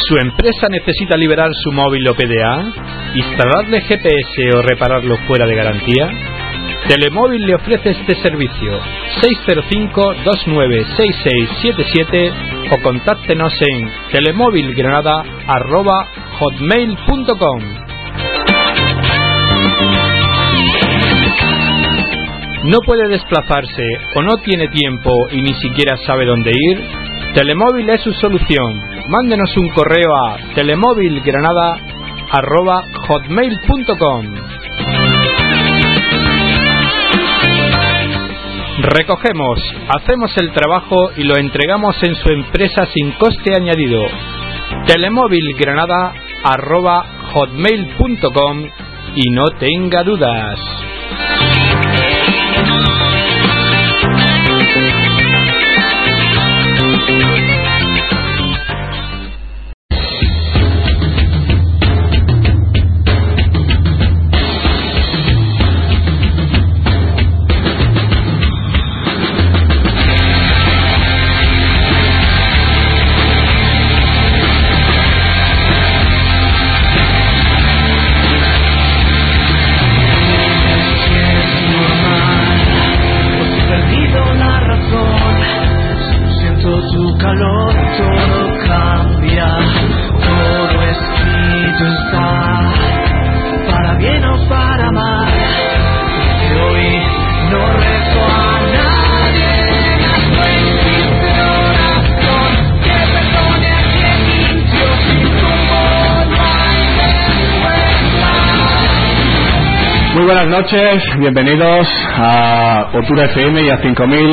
¿Su empresa necesita liberar su móvil o PDA? ¿Instalarle GPS o repararlo fuera de garantía? Telemóvil le ofrece este servicio. 605-296677 o contáctenos en telemóvilgranada@hotmail.com. ¿No puede desplazarse o no tiene tiempo y ni siquiera sabe dónde ir? Telemóvil es su solución. Mándenos un correo a telemóvilgranada@hotmail.com. Recogemos, hacemos el trabajo y lo entregamos en su empresa sin coste añadido. telemóvilgranada@hotmail.com y no tenga dudas. Buenas noches, bienvenidos a Otura FM y a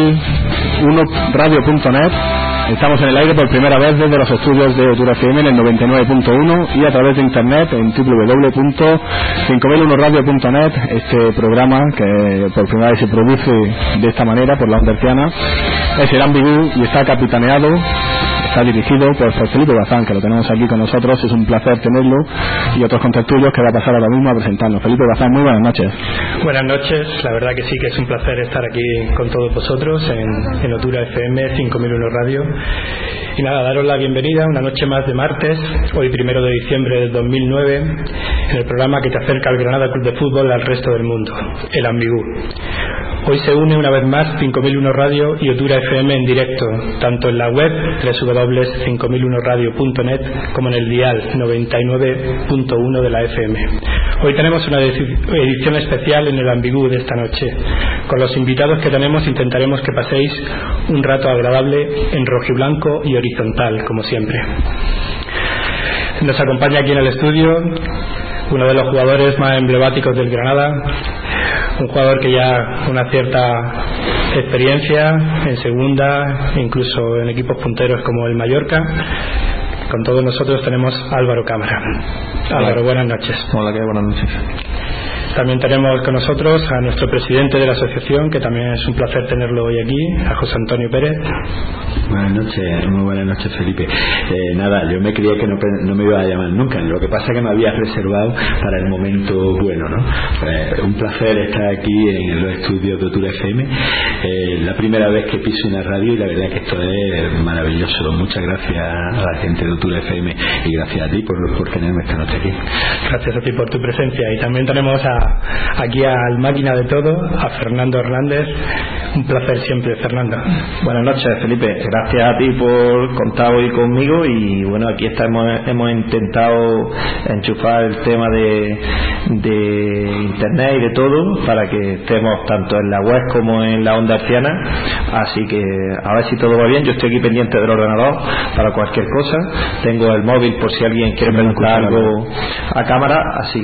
5001radio.net. Estamos en el aire por primera vez desde los estudios de Otura FM en el 99.1 y a través de internet en www.5001radio.net. Este programa que por primera vez se produce de esta manera por la onda herciana es el Ambigú y está capitaneado, está dirigido por Felipe Bazán, que lo tenemos aquí con nosotros. Es un placer tenerlo, y otros contertulios que va a pasar ahora mismo a presentarnos. Felipe Bazán, muy buenas noches. Buenas noches, la verdad que sí que es un placer estar aquí con todos vosotros en Otura FM 5001 Radio. Y nada, daros la bienvenida una noche más de martes, hoy 1 de diciembre del 2009, en el programa que te acerca al Granada Club de Fútbol al resto del mundo, el Ambigú. Hoy se une una vez más 5001 Radio y Otura FM en directo, tanto en la web www.5001radio.net como en el dial 99.1 de la FM. Hoy tenemos una edición especial en el Ambigú de esta noche. Con los invitados que tenemos intentaremos que paséis un rato agradable en rojiblanco y horizontal, como siempre. Nos acompaña aquí en el estudio uno de los jugadores más emblemáticos del Granada, un jugador que ya con una cierta experiencia en segunda, incluso en equipos punteros como el Mallorca. Con todos nosotros tenemos a Álvaro Cámara. Álvaro, buenas noches. Hola, ¿qué? Buenas noches. También tenemos con nosotros a nuestro presidente de la asociación, que también es un placer tenerlo hoy aquí, a José Antonio Pérez. Buenas noches, muy buenas noches, Felipe. Nada, yo me creía que no me iba a llamar nunca, lo que pasa es que me había reservado para el momento bueno, ¿no? Un placer estar aquí en los estudios de Otura FM, la primera vez que piso una radio, y la verdad que esto es maravilloso. Muchas gracias a la gente de Otura FM y gracias a ti por tenerme esta noche aquí. Gracias a ti por tu presencia. Y también tenemos aquí al máquina de todo, a Fernando Hernández. Un placer siempre, Fernando. Buenas noches, Felipe. Gracias a ti por contar hoy conmigo. Y bueno, aquí hemos intentado enchufar el tema de internet y de todo para que estemos tanto en la web como en la onda herciana. Así que a ver si todo va bien. Yo estoy aquí pendiente del ordenador para cualquier cosa. Tengo el móvil por si alguien quiere preguntar algo a cámara.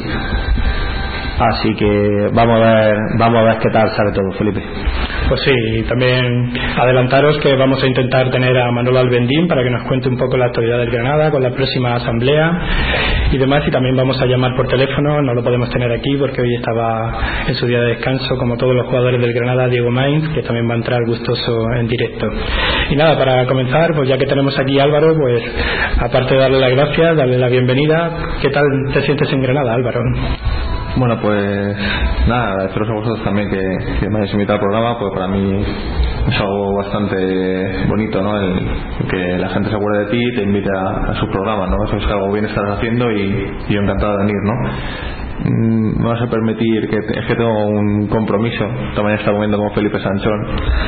Así que vamos a ver qué tal sale todo, Felipe. Pues sí, también adelantaros que vamos a intentar tener a Manolo Albendín para que nos cuente un poco la actualidad del Granada con la próxima asamblea y demás, y también vamos a llamar por teléfono. No lo podemos tener aquí porque hoy estaba en su día de descanso, como todos los jugadores del Granada, Diego Mainz, que también va a entrar gustoso en directo. Y nada, para comenzar, pues ya que tenemos aquí a Álvaro, pues aparte de darle las gracias, darle la bienvenida, ¿qué tal te sientes en Granada, Álvaro? Bueno, pues nada, espero a vosotros también que me hayáis invitado al programa. Pues para mí es algo bastante bonito, ¿no? El que la gente se acuerde de ti y te invite a sus programas, ¿no? Eso es algo bien estás haciendo y yo encantado de venir, ¿no? Me vas a permitir que es que tengo un compromiso. También está comiendo con Felipe Sanchón,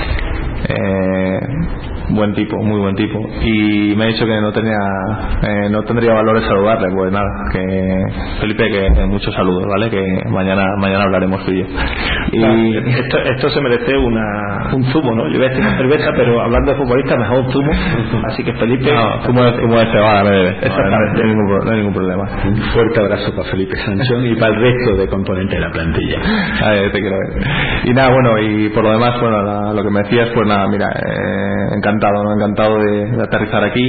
buen tipo, muy buen tipo, y me ha dicho que no tendría valor de saludarle. Pues nada, que Felipe, que muchos saludos, ¿vale? Que mañana hablaremos tú y yo. Y esto se merece un zumo, ¿no? Yo voy a decir una cerveza, pero hablando de futbolista mejor un zumo. Así que Felipe, zumo de cebada me debe. Exactamente. No hay ningún problema. Un fuerte abrazo para Felipe Sanchón y para el resto de componentes de la plantilla. Te quiero ver. Y nada, bueno, y por lo demás, bueno, lo que me decías, pues nada, mira, encantado de aterrizar aquí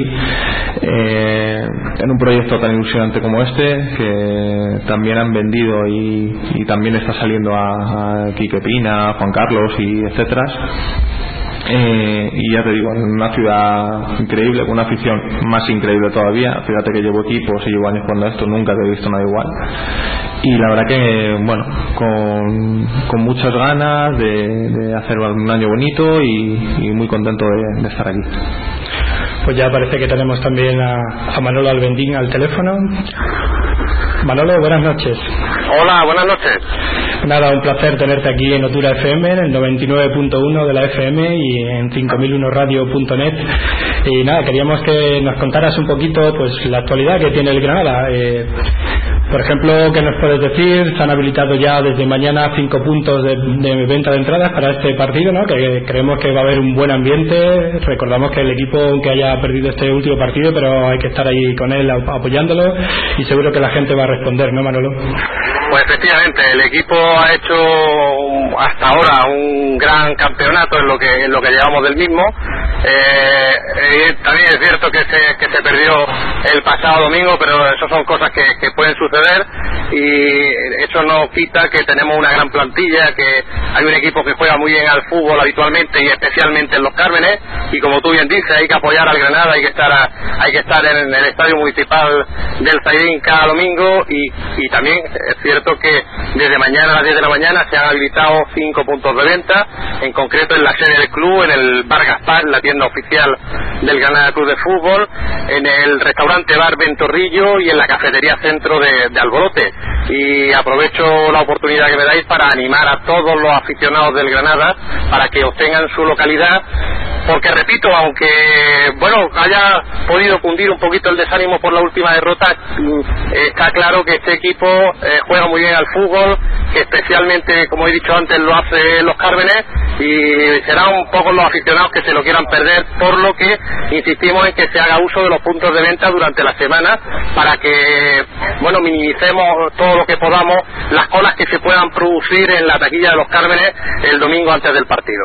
en un proyecto tan ilusionante como este, que también han vendido y también está saliendo a Quique Pina, a Juan Carlos y etcétera. Y ya te digo, en una ciudad increíble, con una afición más increíble todavía. Fíjate que llevo equipos y llevo años jugando esto, nunca te he visto nada igual. Y la verdad que, bueno, con muchas ganas de hacer un año bonito y muy contento de estar aquí. Pues ya parece que tenemos también a Manolo Albendín al teléfono. Manolo, buenas noches. Hola, buenas noches. Nada, un placer tenerte aquí en Otura FM, en el 99.1 de la FM y en 5001radio.net. Y nada, queríamos que nos contaras un poquito pues la actualidad que tiene el Granada. Por ejemplo, ¿qué nos puedes decir? Se han habilitado ya desde mañana 5 puntos de venta de entradas para este partido, ¿no? Que creemos que va a haber un buen ambiente. Recordamos que el equipo, aunque haya perdido este último partido, pero hay que estar ahí con él apoyándolo y seguro que la gente va a responder, ¿no, Manolo? Pues efectivamente, el equipo ha hecho hasta ahora un gran campeonato en lo que llevamos del mismo. También es cierto que se perdió el pasado domingo, pero eso son cosas que pueden suceder y eso no quita que tenemos una gran plantilla, que hay un equipo que juega muy bien al fútbol habitualmente y especialmente en los Cármenes, y como tú bien dices, hay que apoyar al Granada, hay que estar en el estadio municipal del Zaidín cada domingo y también es cierto que desde mañana a las 10 de la mañana se han habilitado 5 puntos de venta, en concreto en la sede del club, en el Bar Gaspar, la tienda oficial del Granada Club de Fútbol, en el restaurante Bar Ventorrillo y en la cafetería Centro de Alborote. Y aprovecho la oportunidad que me dais para animar a todos los aficionados del Granada para que obtengan su localidad, porque repito, aunque bueno haya podido cundir un poquito el desánimo por la última derrota, está claro que este equipo juega muy bien al fútbol, que especialmente, como he dicho antes, lo hace los Cármenes, y serán un poco los aficionados que se lo quieran perder, por lo que insistimos en que se haga uso de los puntos de venta durante la semana para que, bueno, minimicemos todo lo que podamos las colas que se puedan producir en la taquilla de los Cármenes el domingo antes del partido.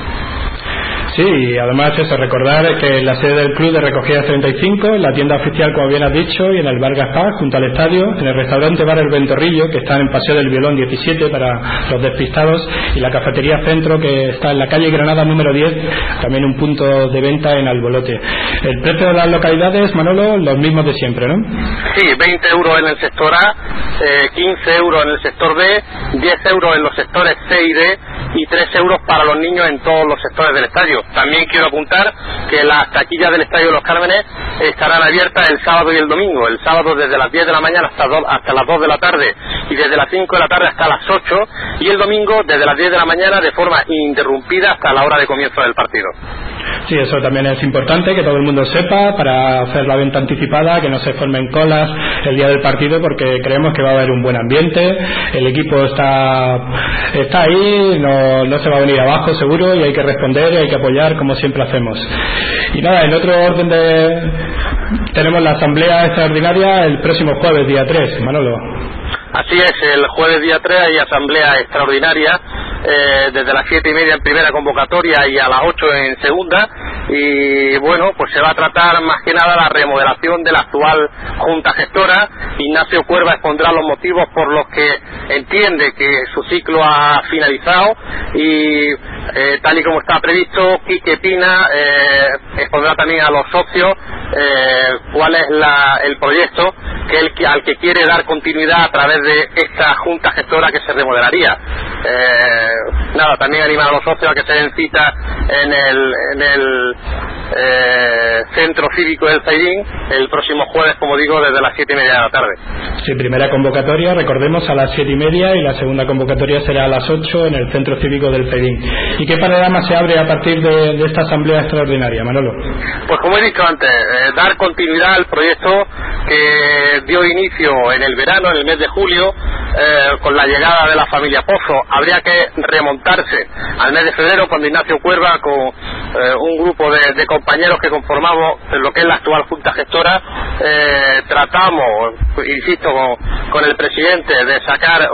Sí, y además eso, recordar que en la sede del club de Recogida 35, en la tienda oficial, como bien has dicho, y en el Bar Gaspar, junto al estadio, en el restaurante Bar El Ventorrillo, que está en Paseo del Violón 17 para los despistados, y la cafetería Centro, que está en la calle Granada número 10, también un punto de venta en Albolote. El precio de las localidades, Manolo, los mismos de siempre, ¿no? Sí, 20 euros en el sector A, 15 euros en el sector B, 10 euros en los sectores C y D, y 3 euros para los niños en todos los sectores del estadio. También quiero apuntar que las taquillas del Estadio de los Cármenes estarán abiertas el sábado y el domingo. El sábado desde las 10 de la mañana hasta las 2 de la tarde y desde las 5 de la tarde hasta las 8, y el domingo desde las 10 de la mañana de forma ininterrumpida hasta la hora de comienzo del partido. Sí, eso también es importante que todo el mundo sepa para hacer la venta anticipada, que no se formen colas el día del partido, porque creemos que va a haber un buen ambiente, el equipo está ahí, no se va a venir abajo seguro, y hay que responder y hay que apoyar como siempre hacemos. Y nada, en otro orden tenemos la asamblea extraordinaria el próximo jueves, día 3, Manolo. Así es, el jueves día 3 hay asamblea extraordinaria desde las 7:30 en primera convocatoria y a las 8 en segunda, y bueno, pues se va a tratar más que nada la remodelación de la actual junta gestora. Ignacio Cuerva expondrá los motivos por los que entiende que su ciclo ha finalizado, y tal y como está previsto, Quique Pina expondrá también a los socios cuál es el proyecto al que quiere dar continuidad a través de esta junta gestora que se remodelaría. También animar a los socios a que se den cita en el centro cívico del Zaidín el próximo jueves, como digo, desde las 7:30 de la tarde. Sí, primera convocatoria, recordemos, a las 7:30, y la segunda convocatoria será a las 8 en el centro cívico del Zaidín. ¿Y qué panorama se abre a partir de esta asamblea extraordinaria, Manolo? Pues como he dicho antes, dar continuidad al proyecto que dio inicio en el verano, en el mes de julio, con la llegada de la familia Pozo. Habría que remontarse al mes de febrero, cuando Ignacio Cuerva, con un grupo de compañeros que conformamos lo que es la actual Junta Gestora, tratamos, insisto, con el presidente, de sacar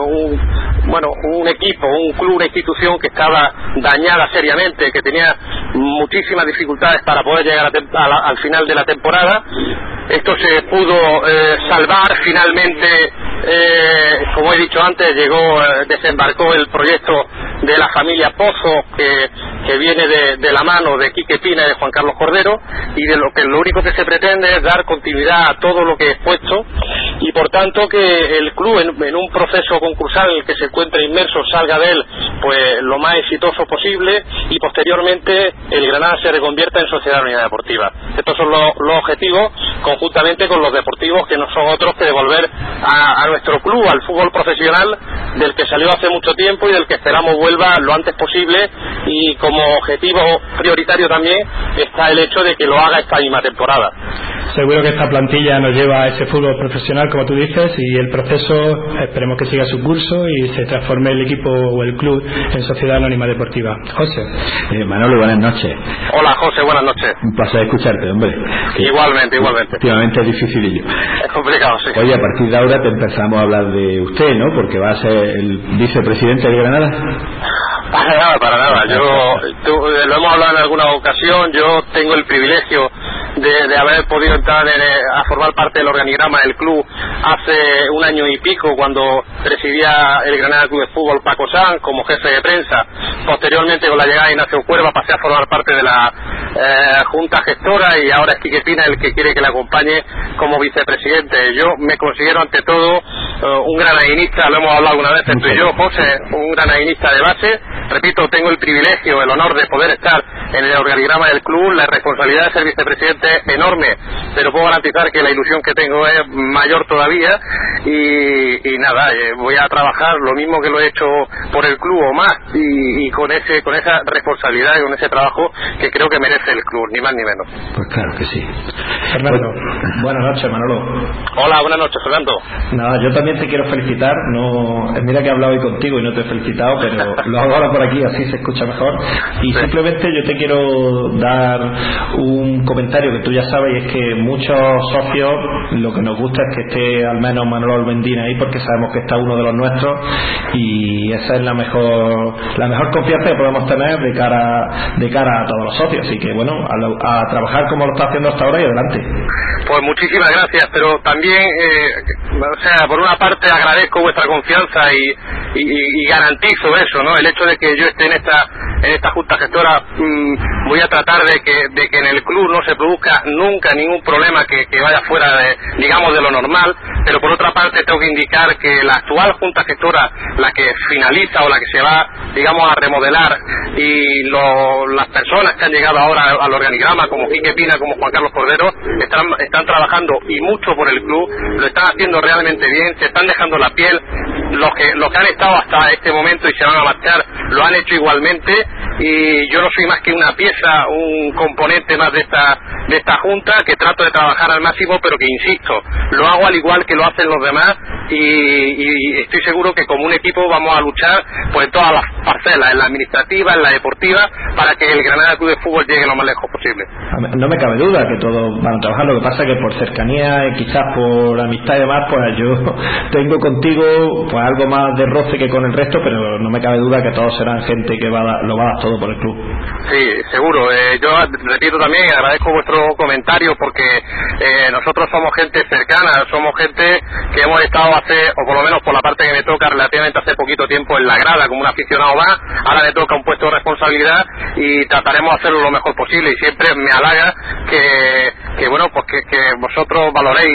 un equipo, un club, una institución que estaba dañada seriamente, que tenía muchísimas dificultades para poder llegar al final de la temporada. Esto se pudo salvar finalmente. Como he dicho antes, desembarcó el proyecto de la familia Pozo, que viene de la mano de Quique Pina y de Juan Carlos Cordero, y de lo único que se pretende es dar continuidad a todo lo que he expuesto, y por tanto que el club, en un proceso concursal en el que se encuentra inmerso, salga de él pues lo más exitoso posible, y posteriormente el Granada se reconvierta en Sociedad Unidad Deportiva. Estos son los objetivos, conjuntamente con los deportivos, que no son otros que devolver a nuestro club al fútbol profesional, del que salió hace mucho tiempo y del que esperamos vuelva lo antes posible, y como objetivo prioritario también está el hecho de que lo haga esta misma temporada. Seguro que esta plantilla nos lleva a ese fútbol profesional, como tú dices, y el proceso esperemos que siga su curso y se transforme el equipo o el club en Sociedad Anónima Deportiva. José. Manolo, buenas noches. Hola, José, buenas noches. Un placer escucharte, hombre. Igualmente. Últimamente es dificilillo. Es complicado, sí. Oye, a partir de ahora te empezamos a hablar de usted, ¿no? Porque va a ser el vicepresidente de Granada. Para nada. Lo hemos hablado en alguna ocasión. Yo tengo el privilegio de haber podido entrar a formar parte del organigrama del club hace un año y pico, cuando presidía el Granada Club de Fútbol Paco Sanz como jefe de prensa. Posteriormente, con la llegada de Ignacio Cuerva, pasé a formar parte de la Junta Gestora, y ahora es Quique Pina el que quiere que le acompañe como vicepresidente. Yo me considero ante todo un granadinista, lo hemos hablado alguna vez entre yo, José, un granadinista de base. Repito, tengo el privilegio, el honor de poder estar en el organigrama del club. La responsabilidad de ser vicepresidente es enorme, pero puedo garantizar que la ilusión que tengo es mayor todavía, y nada, voy a trabajar lo mismo que lo he hecho por el club o más, y con esa responsabilidad y con ese trabajo que creo que merece el club, ni más ni menos. Pues claro que sí. Fernando, buenas noches, Manolo. Hola, buenas noches, Fernando. Nada, yo también te quiero felicitar. Mira que he hablado hoy contigo y no te he felicitado, pero lo hago ahora por aquí, así se escucha mejor. Y sí, simplemente yo te quiero dar un comentario que tú ya sabes, y es que muchos socios lo que nos gusta es que esté al menos Manolo Albendín ahí, porque sabemos que está uno de los nuestros, y esa es la mejor confianza que podemos tener de cara a todos los socios. Así que bueno, a trabajar como lo está haciendo hasta ahora, y adelante. Pues muchísimas gracias, pero también por una parte agradezco vuestra confianza y garantizo eso, ¿no? El hecho de que yo esté en esta Junta Gestora, voy a tratar de que en el club no se produzca nunca ningún problema que vaya fuera de lo normal. Pero por otra parte tengo que indicar que la actual Junta Gestora, la que finaliza o la que se va, a remodelar, y las personas que han llegado ahora al organigrama, como Quique Pina, como Juan Carlos Cordero, están trabajando, y mucho por el club, lo están haciendo realmente bien, se están dejando la piel. Los que han estado hasta este momento y se van a marchar lo han hecho igualmente, y yo no soy más que una pieza, un componente más de esta junta, que trato de trabajar al máximo, pero que insisto, lo hago al igual que lo hacen los demás, y estoy seguro que como un equipo vamos a luchar pues en todas las parcelas, en la administrativa, en la deportiva, para que el Granada Club de Fútbol llegue lo más lejos posible. No me cabe duda que todos van a trabajar. Lo que pasa es que por cercanía y quizás por amistad y demás, pues yo tengo contigo pues algo más de roce que con el resto, pero no me cabe duda que todos serán gente que lo va a dar todo por el club. Sí, seguro. Yo repito también, agradezco vuestro comentario, porque nosotros somos gente cercana, somos gente que hemos estado o por lo menos por la parte que me toca, relativamente hace poquito tiempo en la grada como un aficionado más. Ahora me toca un puesto de responsabilidad, y trataremos de hacerlo lo mejor posible, y siempre me halaga que vosotros valoréis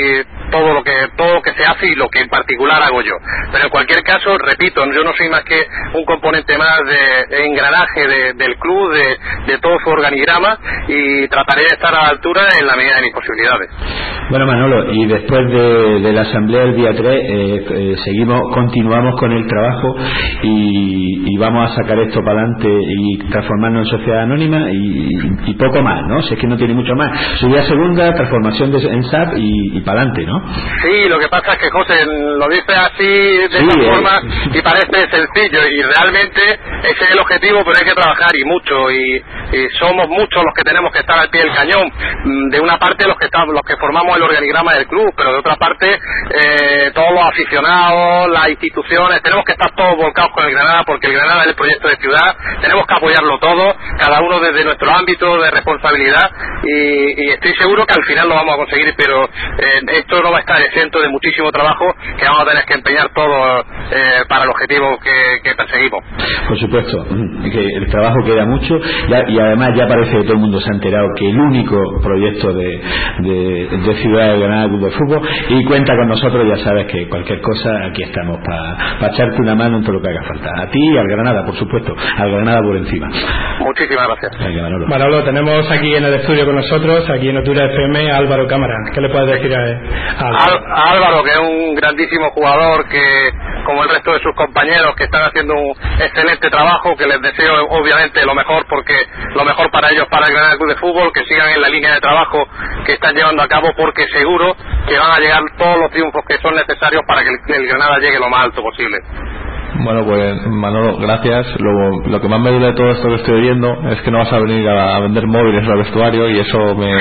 todo lo que se hace y lo que en particular hago yo. Pero en cualquier caso, repito, yo no soy más que un componente más de engranaje del club, de todo su organigrama, y trataré de estar a la altura en la medida de mis posibilidades. Bueno, Manolo, y después de la asamblea del día 3 continuamos con el trabajo y vamos a sacar esto para adelante y transformarnos en sociedad anónima y poco más, ¿no? Si es que no tiene mucho más. Subida segunda, transformación en SAP y para adelante, ¿no? Sí, lo que pasa es que José lo dice así de esta forma y parece sencillo, y realmente ese es el objetivo, pero hay que trabajar y mucho, y somos muchos los que tenemos que estar al pie del cañón. De una parte los que formamos el organigrama del club, pero de otra parte todos los aficionados, las instituciones, tenemos que estar todos volcados con el Granada, porque el Granada es el proyecto de ciudad, tenemos que apoyarlo todo, cada uno desde nuestro ámbito de responsabilidad, y estoy seguro que al final lo vamos a conseguir, pero esto no va a estar exento de muchísimo trabajo que vamos a tener que empeñar todos para el objetivo que perseguimos. Por supuesto, que el trabajo queda mucho, y además ya parece que todo el mundo se ha enterado que el único proyecto de Ciudad de Granada Club de Fútbol, y cuenta con nosotros, ya sabes que cualquier cosa aquí estamos para echarte una mano en todo lo que haga falta, a ti y al Granada, por supuesto, al Granada por encima. Muchísimas gracias. Manolo, tenemos aquí en el estudio con nosotros, aquí en Otura FM, a Álvaro Cámara. ¿Qué le puedes decir a Álvaro, que es un grandísimo jugador, que como el resto de sus compañeros, que están haciendo un excelente trabajo, que les deseo obviamente lo mejor, porque lo mejor para ellos, para el Granada Club de Fútbol, que sigan en la línea de trabajo que están llevando a cabo, porque seguro que van a llegar todos los triunfos que son necesarios para que el Granada llegue lo más alto posible. Bueno, pues Manolo, gracias. Lo que más me duele de todo esto que estoy oyendo es que no vas a venir a vender móviles al vestuario, y eso me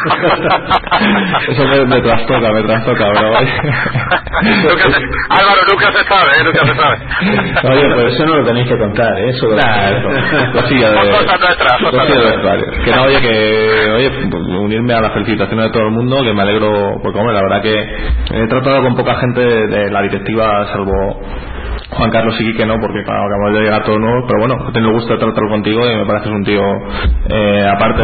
trastoca, pero Álvaro, nunca se sabe. Oye, pues eso no lo tenéis que contar, eso cosilla de vestuario. Que no, oye, unirme a las felicitaciones de todo el mundo, que me alegro, porque hombre, la verdad que he tratado con poca gente de la directiva, salvo Juan Carlos y Quique, no, porque claro, acabamos de llegar todos nuevos, pero bueno, he tenido el gusto de tratarlo contigo y me pareces un tío, aparte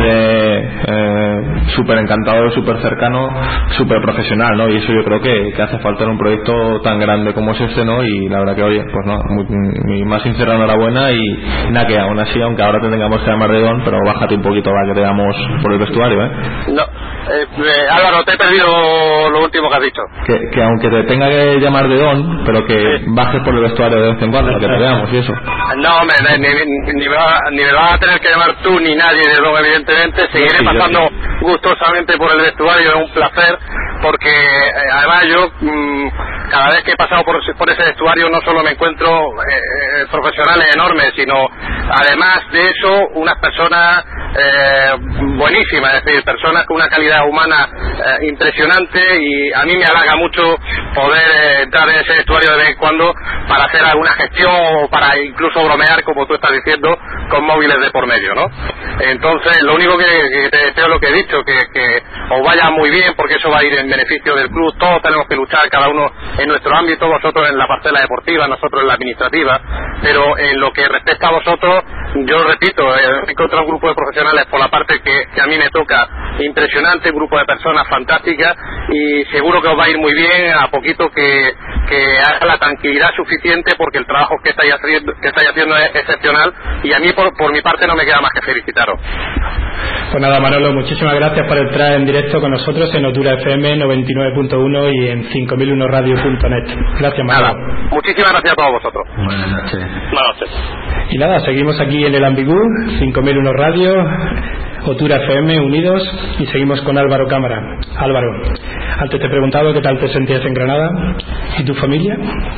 de súper encantador, súper cercano, súper profesional, ¿no? Y eso yo creo que hace falta en un proyecto tan grande como es este, ¿no? Y la verdad que, oye, pues no, mi más sincera enhorabuena, y nada, que aún así, aunque ahora te tengamos que llamar de Don, pero bájate un poquito para que te damos por el vestuario, ¿eh? No, Álvaro, te he perdido lo último que has dicho. Que aunque te tenga que llamar de Don, pero que bajes por el vestuario de vez en cuando, que te veamos y eso. No, ni me vas a tener que llamar tú ni nadie de Don, evidentemente. Seguiré pasando gustosamente por el vestuario, es un placer, porque además yo cada vez que he pasado por ese vestuario no solo me encuentro profesionales enormes, sino además de eso unas personas buenísimas, es decir, personas con una calidad humana impresionante, y a mí me halaga mucho poder entrar en ese vestuario de vez en cuando para hacer alguna gestión o para incluso bromear, como tú estás diciendo, con móviles de por medio, ¿no? Entonces, lo único que te deseo, lo que he dicho, que os vaya muy bien, porque eso va a ir en beneficio del club. Todos tenemos que luchar, cada uno en nuestro ámbito, vosotros en la parcela deportiva, nosotros en la administrativa, pero en lo que respecta a vosotros, yo repito, he encontrado un grupo de profesionales por la parte que a mí me toca impresionante, un grupo de personas fantásticas, y seguro que os va a ir muy bien, a poquito que haga la tranquilidad suficiente, porque el trabajo que estáis haciendo es excepcional, y a mí por mi parte no me queda más que felicitaros. Pues nada, Manolo, muchísimas gracias por entrar en directo con nosotros en Otura FM 99.1 y en 5001radio.net. Gracias, Manolo. Nada, muchísimas gracias a todos vosotros. Buenas noches. Buenas noches. Y nada, seguimos aquí en el Ambigú, 5001 Radio, Otura FM, unidos, y seguimos con Álvaro Cámara. Álvaro, antes te he preguntado qué tal te sentías en Granada, ¿y tu familia?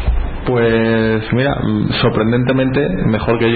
Pues mira, sorprendentemente mejor que yo.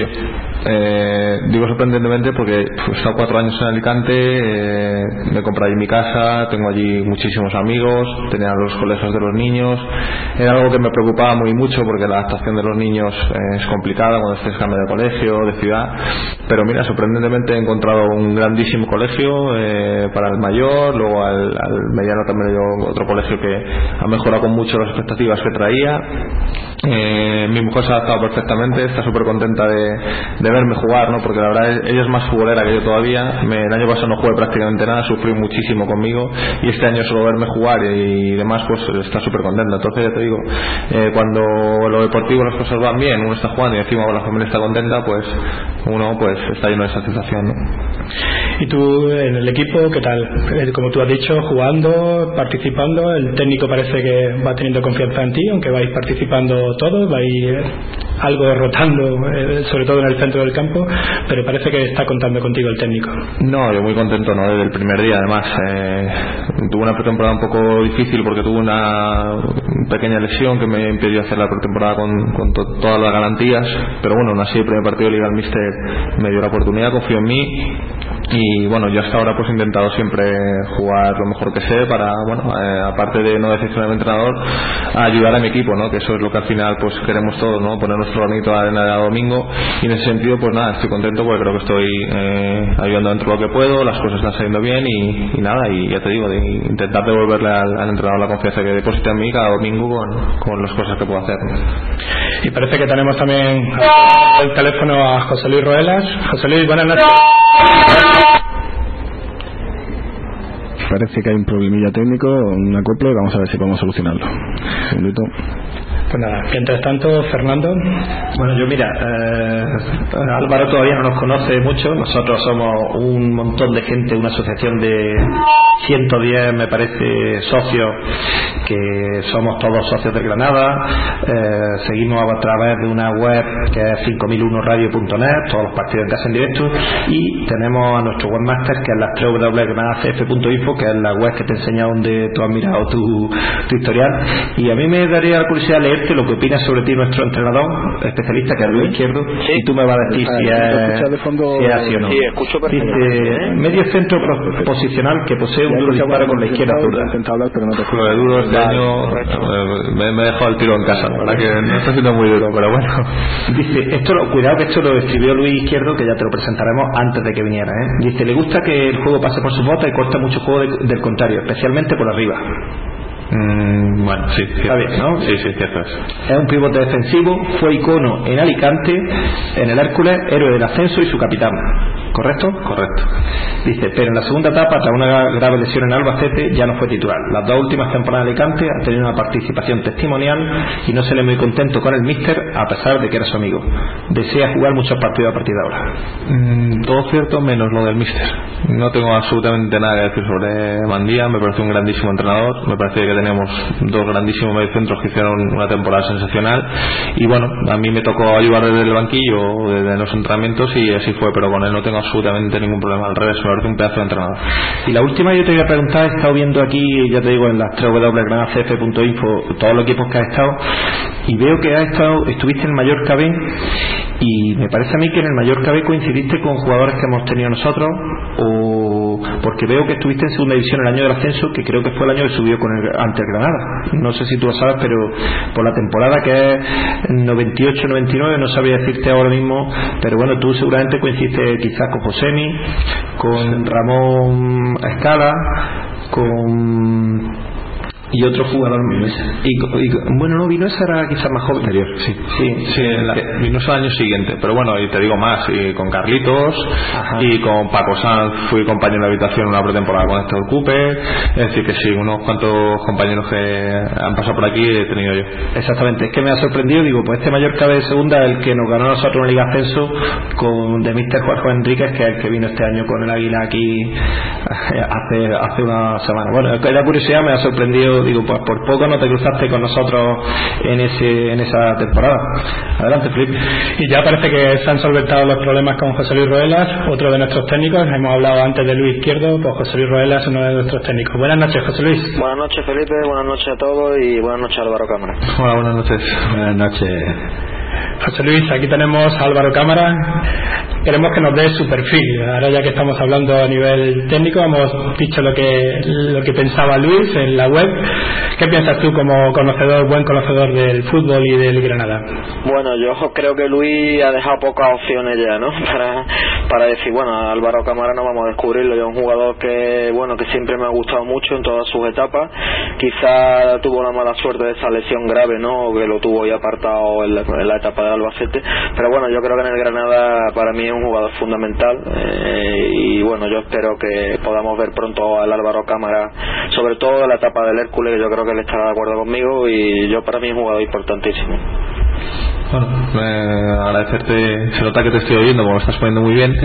Digo sorprendentemente porque he estado 4 años en Alicante, me compré allí mi casa, tengo allí muchísimos amigos, tenía los colegios de los niños. Era algo que me preocupaba muy mucho, porque la adaptación de los niños es complicada cuando estés cambiando de colegio, de ciudad. Pero mira, sorprendentemente he encontrado un grandísimo colegio para el mayor, luego al mediano también otro colegio que ha mejorado con mucho las expectativas que traía. Mi mujer se ha adaptado perfectamente, está súper contenta de verme jugar, ¿no? Porque la verdad ella es más futbolera que yo todavía. El año pasado no jugué prácticamente nada, sufrí muchísimo conmigo, y este año solo verme jugar y demás, pues está súper contenta. Entonces ya te digo, cuando lo deportivo las cosas van bien, uno está jugando y encima la familia está contenta, pues uno pues está lleno de satisfacción, ¿no? ¿Y tú en el equipo qué tal? Como tú has dicho, jugando, participando, el técnico parece que va teniendo confianza en ti, aunque vais participando todos, vais algo rotando, sobre todo en el centro del campo, pero parece que está contando contigo el técnico. No, yo muy contento, ¿no? Desde el primer día, además. Tuve una pretemporada un poco difícil porque tuve una pequeña lesión que me impidió hacer la pretemporada con todas las garantías, pero bueno, aún así el primer partido de Liga el míster me dio la oportunidad, confió en mí. Y bueno, yo hasta ahora pues he intentado siempre jugar lo mejor que sé para, bueno, aparte de no decepcionar al entrenador, a ayudar a mi equipo, ¿no? Que eso es lo que al final pues queremos todos, ¿no? Poner nuestro granito de arena de domingo, y en ese sentido pues nada, estoy contento porque creo que estoy ayudando dentro de lo que puedo, las cosas están saliendo bien y nada, y ya te digo, de intentar devolverle al entrenador la confianza que deposita en mí cada domingo con las cosas que puedo hacer, ¿no? Y parece que tenemos también el teléfono a José Luis Roelas. José Luis, buenas noches. Parece que hay un problemilla técnico, un acople, vamos a ver si podemos solucionarlo. Un segundito. Pues nada, mientras tanto, Fernando. Bueno, yo mira, Álvaro todavía no nos conoce mucho. Nosotros somos un montón de gente, una asociación de 110, me parece, socios, que somos todos socios de Granada. Seguimos a través de una web que es 5001radio.net, todos los partidos en casa en directo, y tenemos a nuestro webmaster, que es la www.granadacf.info, que es la web que te enseña donde tú has mirado tu historial. Y a mí me daría la curiosidad leerte lo que opina sobre ti nuestro entrenador especialista, que es Luis Izquierdo, sí. Y tú me vas a decir si es así o no. Sí, escucho perfectamente. Dice, medio centro posicional que posee un duro disparo con la izquierda zurda. Lo de duro este año me he dejado el tiro en casa, la verdad que no está siendo muy duro, pero bueno. Dice, cuidado que esto lo escribió Luis Izquierdo, que ya te lo presentaremos antes de que viniera, ¿eh? Dice, le gusta que el juego pase por sus botas y corta mucho juego del contrario, especialmente por arriba. Bueno, sí, está bien, ¿no? Sí, cierto es. Es un pivote defensivo, fue icono en Alicante, en el Hércules, héroe del ascenso y su capitán. ¿Correcto? Correcto. Dice, pero en la segunda etapa, tras una grave lesión en Albacete, ya no fue titular. Las dos últimas temporadas de Alicante ha tenido una participación testimonial y no se le muy contento con el míster, a pesar de que era su amigo. Desea jugar muchos partidos a partir de ahora. Todo cierto menos lo del míster. No tengo absolutamente nada que decir sobre Mandía. Me parece un grandísimo entrenador, me parece que tenemos dos grandísimos mediocentros que hicieron una temporada sensacional, y bueno, a mí me tocó ayudar desde el banquillo, desde los entrenamientos, y así fue, pero con él no tengo absolutamente ningún problema, al revés, me parece un pedazo de entrenador. Y la última yo te voy a preguntar, he estado viendo aquí, ya te digo, en las www.granadacf.info todos los equipos que has estado, y veo que estuviste en el Mallorca B, y me parece a mí que en el Mallorca B coincidiste con jugadores que hemos tenido nosotros, o porque veo que estuviste en segunda división el año del ascenso, que creo que fue el año que subió ante el Granada. No sé si tú lo sabes, pero por la temporada que es 98-99, no sabría decirte ahora mismo, pero bueno, tú seguramente coincidiste quizás con Josemi, con Ramón Escala, con y otro jugador, bueno, no, Vinoesa era quizás más joven, anterior, sí, Vinoesa el año siguiente, pero bueno, y te digo más, y con Carlitos, ajá, y con Paco Sanz fui compañero de habitación en una pretemporada con Héctor Cooper, es decir que sí, unos cuantos compañeros que han pasado por aquí he tenido yo. Exactamente, es que me ha sorprendido, digo, pues este Mallorca de segunda, el que nos ganó a nosotros en Liga Ascenso de Mr. Jorge Enríquez, que es el que vino este año con el Águila aquí hace una semana. Bueno, la curiosidad me ha sorprendido, digo, pues por poco no te cruzaste con nosotros en esa temporada. Adelante, Felipe. Y ya parece que se han solventado los problemas con José Luis Roelas, otro de nuestros técnicos. Hemos hablado antes de Luis Izquierdo, pues José Luis Roelas, uno de nuestros técnicos. Buenas noches, José Luis. Buenas noches, Felipe, buenas noches a todos y buenas noches, Álvaro Cámara. Hola, buenas noches. Buenas noches. José Luis, aquí tenemos a Álvaro Cámara. Queremos que nos dé su perfil. Ahora, ya que estamos hablando a nivel técnico, hemos dicho lo que pensaba Luis en la web. ¿Qué piensas tú como buen conocedor del fútbol y del Granada? Bueno, yo creo que Luis ha dejado pocas opciones ya, ¿no? Para decir, bueno, Álvaro Cámara no vamos a descubrirlo. Yo es un jugador que siempre me ha gustado mucho en todas sus etapas. Quizá tuvo la mala suerte de esa lesión grave, ¿no? Que lo tuvo ya apartado en la etapa de Albacete. Pero bueno, yo creo que en el Granada para mí es un jugador fundamental, y bueno, yo espero que podamos ver pronto al Álvaro Cámara, sobre todo en la etapa del Hércules, que yo creo que él estará de acuerdo conmigo, y yo para mí es un jugador importantísimo. Bueno, agradecerte, se nota que te estoy oyendo porque me estás poniendo muy bien.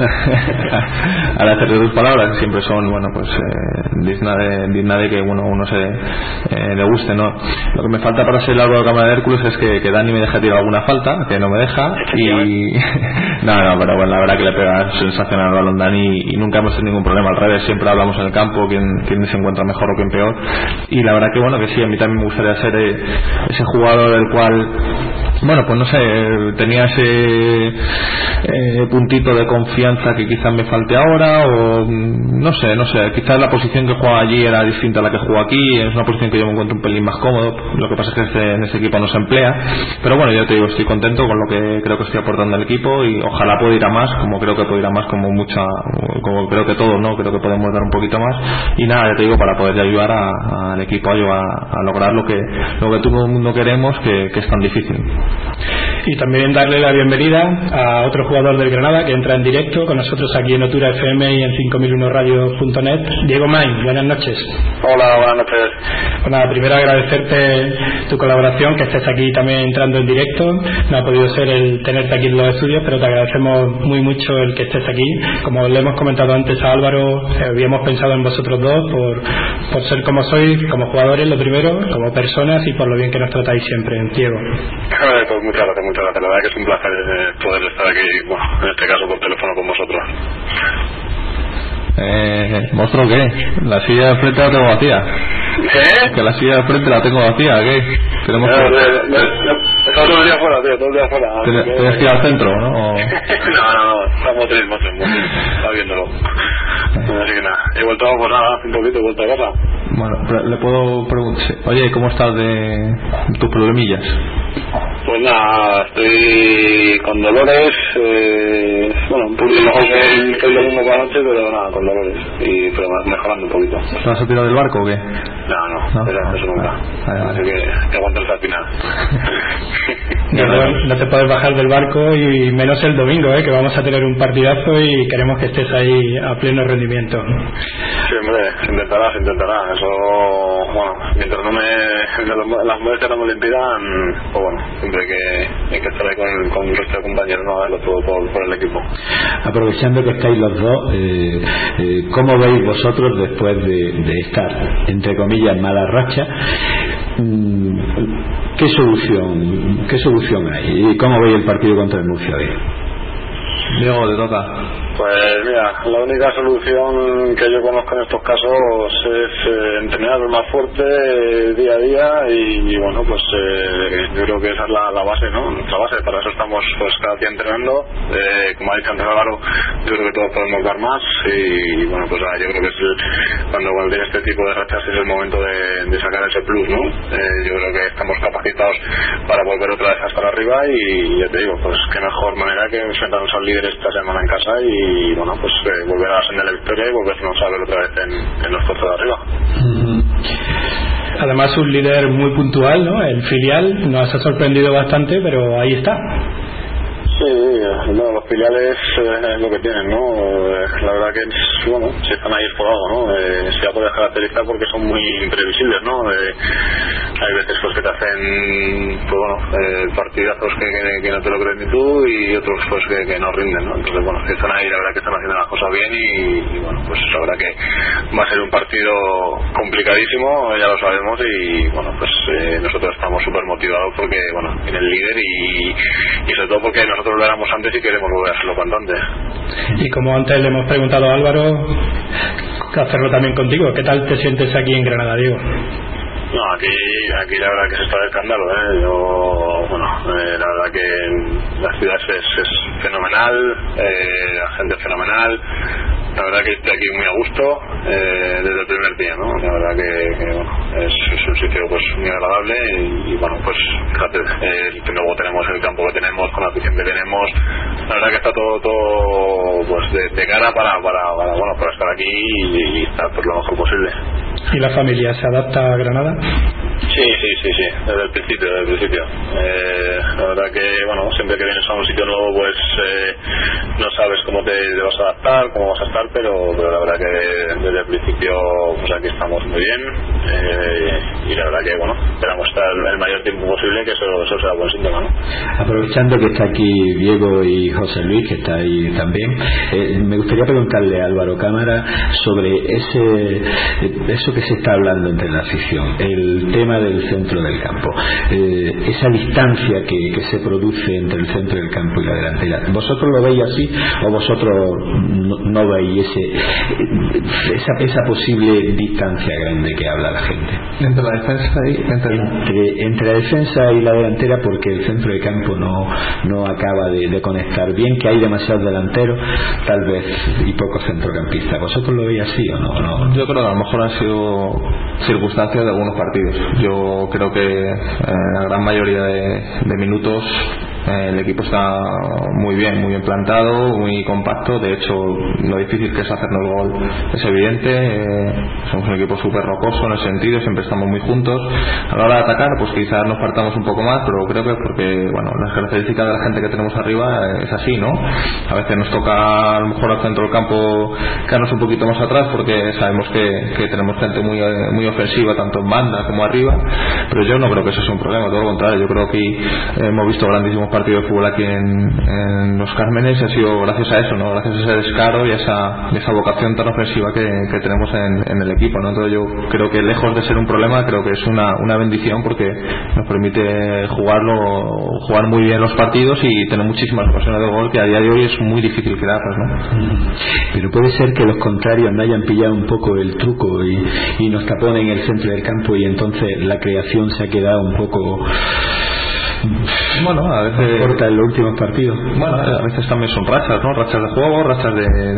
Agradecerte tus palabras, que siempre son, bueno, pues digna de que uno se le guste, ¿no? Lo que me falta para ser el Álvaro Cámara de Hércules es que Dani me deje tirar alguna falta, que no me deja, y no, pero bueno, la verdad que le pega sensacional al balón Dani, y nunca hemos tenido ningún problema. Al revés, siempre hablamos en el campo quién se encuentra mejor o quién peor, y la verdad que bueno, que sí, a mí también me gustaría ser ese jugador del cual, bueno, pues no sé, tenía ese puntito de confianza que quizás me falte ahora, o no sé, quizás la posición que jugaba allí era distinta a la que juego aquí. Es una posición que yo me encuentro un pelín más cómodo, lo que pasa es que en este equipo no se emplea, pero bueno, yo te digo, estoy contento con lo que creo que estoy aportando al equipo, y ojalá pueda ir a más, como creo que puedo ir a más, como creo que todos, ¿no? Creo que podemos dar un poquito más, y nada, ya te digo, para poder ayudar al equipo a lograr lo que todo el mundo queremos, que es tan difícil. Y también darle la bienvenida a otro jugador del Granada que entra en directo con nosotros aquí en Otura FM y en 5001radio.net, Diego Main. Buenas noches. Hola, buenas noches. Bueno, primero agradecerte tu colaboración, que estés aquí también entrando en directo. No ha podido ser el tenerte aquí en los estudios, pero te agradecemos muy mucho el que estés aquí. Como le hemos comentado antes a Álvaro, habíamos pensado en vosotros dos por ser como sois, como jugadores, lo primero, como personas, y por lo bien que nos tratáis siempre, Diego. Pues muchas gracias. La verdad que es un placer poder estar aquí, bueno, en este caso por teléfono con vosotros. ¿Monstruo qué? La silla de frente la tengo vacía. ¿Qué? Que la silla de frente la tengo vacía, ¿qué? Tenemos todo el día fuera, tío, todo el día fuera. ¿Tienes que ir al centro, no? No, estamos tres, está viéndolo. Así que nada, he vuelto, pues nada, un poquito, he vuelto a casa. Bueno, le puedo preguntar, oye, ¿cómo estás de tus problemillas? Pues nada, estoy con dolores, bueno, un poquito mejor que el domingo por la noche, pero nada, con dolores, pero mejorando un poquito. ¿Te vas a tirar del barco o qué? No, eso nunca. Así que aguanto hasta el final. No te puedes bajar del barco, y menos el domingo, que vamos a tener un partidazo y queremos que estés ahí a pleno rendimiento. Sí, hombre, se intentará. Eso, bueno, mientras las molestias no me lo impidan, pues bueno, siempre hay que estar ahí con el resto de compañeros, no darlo todo por el equipo. Aprovechando que estáis los dos, ¿cómo veis vosotros después de estar, entre comillas, mala racha? ¿Qué solución hay? ¿Y cómo veis el partido contra el Murcia hoy? Diego, te toca. Pues mira, la única solución que yo conozco en estos casos es entrenar más fuerte día a día, y bueno, pues yo creo que esa es la base, ¿no? Nuestra base, para eso estamos pues cada día entrenando. Como ha dicho antes Álvaro, yo creo que todos podemos dar más, y bueno, pues yo creo que cuando tiene este tipo de rachas es el momento de sacar ese plus, ¿no? Yo creo que estamos capacitados para volver otra vez hasta arriba, y ya te digo, pues qué mejor manera que enfrentarnos al líder esta semana en casa, y bueno, pues volver a la senda de la victoria y volvernos a ver otra vez en los puestos de arriba. Además, un líder muy puntual, ¿no? El filial nos ha sorprendido bastante, pero ahí está. Sí, no, los filiales es lo que tienen, ¿no? La verdad que bueno, si están ahí es por algo, ¿no? Se ha podido caracterizar porque son muy imprevisibles, ¿no? Hay veces pues que te hacen, pues bueno, partidazos que no te lo crees ni tú, y otros pues que no rinden, ¿no? Entonces bueno, que están ahí, la verdad que están haciendo las cosas bien, y bueno, pues la verdad que va a ser un partido complicadísimo, ya lo sabemos, y bueno, pues nosotros estamos súper motivados porque bueno, tiene el líder, y sobre todo porque nosotros lo éramos antes y queremos volver a hacerlo cuanto antes. Y como antes le hemos preguntado a Álvaro, hacerlo también contigo, ¿qué tal te sientes aquí en Granada, Diego? No, aquí la verdad que se está de escándalo, la verdad que la ciudad es fenomenal, la gente es fenomenal, la verdad que estoy aquí muy a gusto desde el primer día, ¿no? La verdad que es un sitio pues muy agradable y bueno, pues fíjate, luego tenemos el campo que tenemos, con la afición que tenemos, la verdad que está todo pues de cara para estar aquí y estar por lo mejor posible. ¿Y la familia se adapta a Granada? Sí, desde el principio. La verdad que, bueno, siempre que vienes a un sitio nuevo, pues no sabes cómo te vas a adaptar, cómo vas a estar, pero la verdad que desde el principio, pues aquí estamos muy bien, y la verdad que, bueno, esperamos estar el mayor tiempo posible, que eso será buen síntoma, ¿no? Aprovechando que está aquí Diego y José Luis, que está ahí también, me gustaría preguntarle a Álvaro Cámara sobre eso que se está hablando entre la afición, el tema del centro del campo, esa distancia que se produce entre el centro del campo y la delantera. ¿Vosotros lo veis así o vosotros no veis esa posible distancia grande que habla la gente entre la defensa y entre la defensa y la delantera, porque el centro del campo no acaba de conectar bien, que hay demasiados delanteros tal vez y pocos centrocampistas? ¿Vosotros lo veis así o no? Yo creo que a lo mejor han sido circunstancias de algunos partidos. Yo creo que la gran mayoría de minutos el equipo está muy bien plantado, muy compacto. De hecho, lo difícil que es hacernos gol es evidente. Somos un equipo súper rocoso en ese sentido, siempre estamos muy juntos. A la hora de atacar, pues quizás nos partamos un poco más, pero creo que es porque, bueno, las características de la gente que tenemos arriba es así, ¿no? A veces nos toca a lo mejor al centro del campo quedarnos un poquito más atrás, porque sabemos que tenemos gente muy ofensiva, tanto en banda como arriba, pero yo no creo que eso sea un problema, todo lo contrario. Yo creo que hemos visto grandísimos partidos de fútbol aquí en Los Cármenes, y ha sido gracias a eso, ¿no? Gracias a ese descaro y a esa vocación tan ofensiva que tenemos en el equipo, ¿no? Entonces yo creo que lejos de ser un problema, creo que es una bendición, porque nos permite jugar muy bien los partidos y tener muchísimas ocasiones de gol, que a día de hoy es muy difícil crearlas, ¿no? Pero puede ser que los contrarios no hayan pillado un poco el truco y nos taponen el centro del campo, y entonces la creación se ha quedado un poco, bueno, a veces corta en los últimos partidos. Bueno, a veces también son rachas, ¿no? Rachas de juego, rachas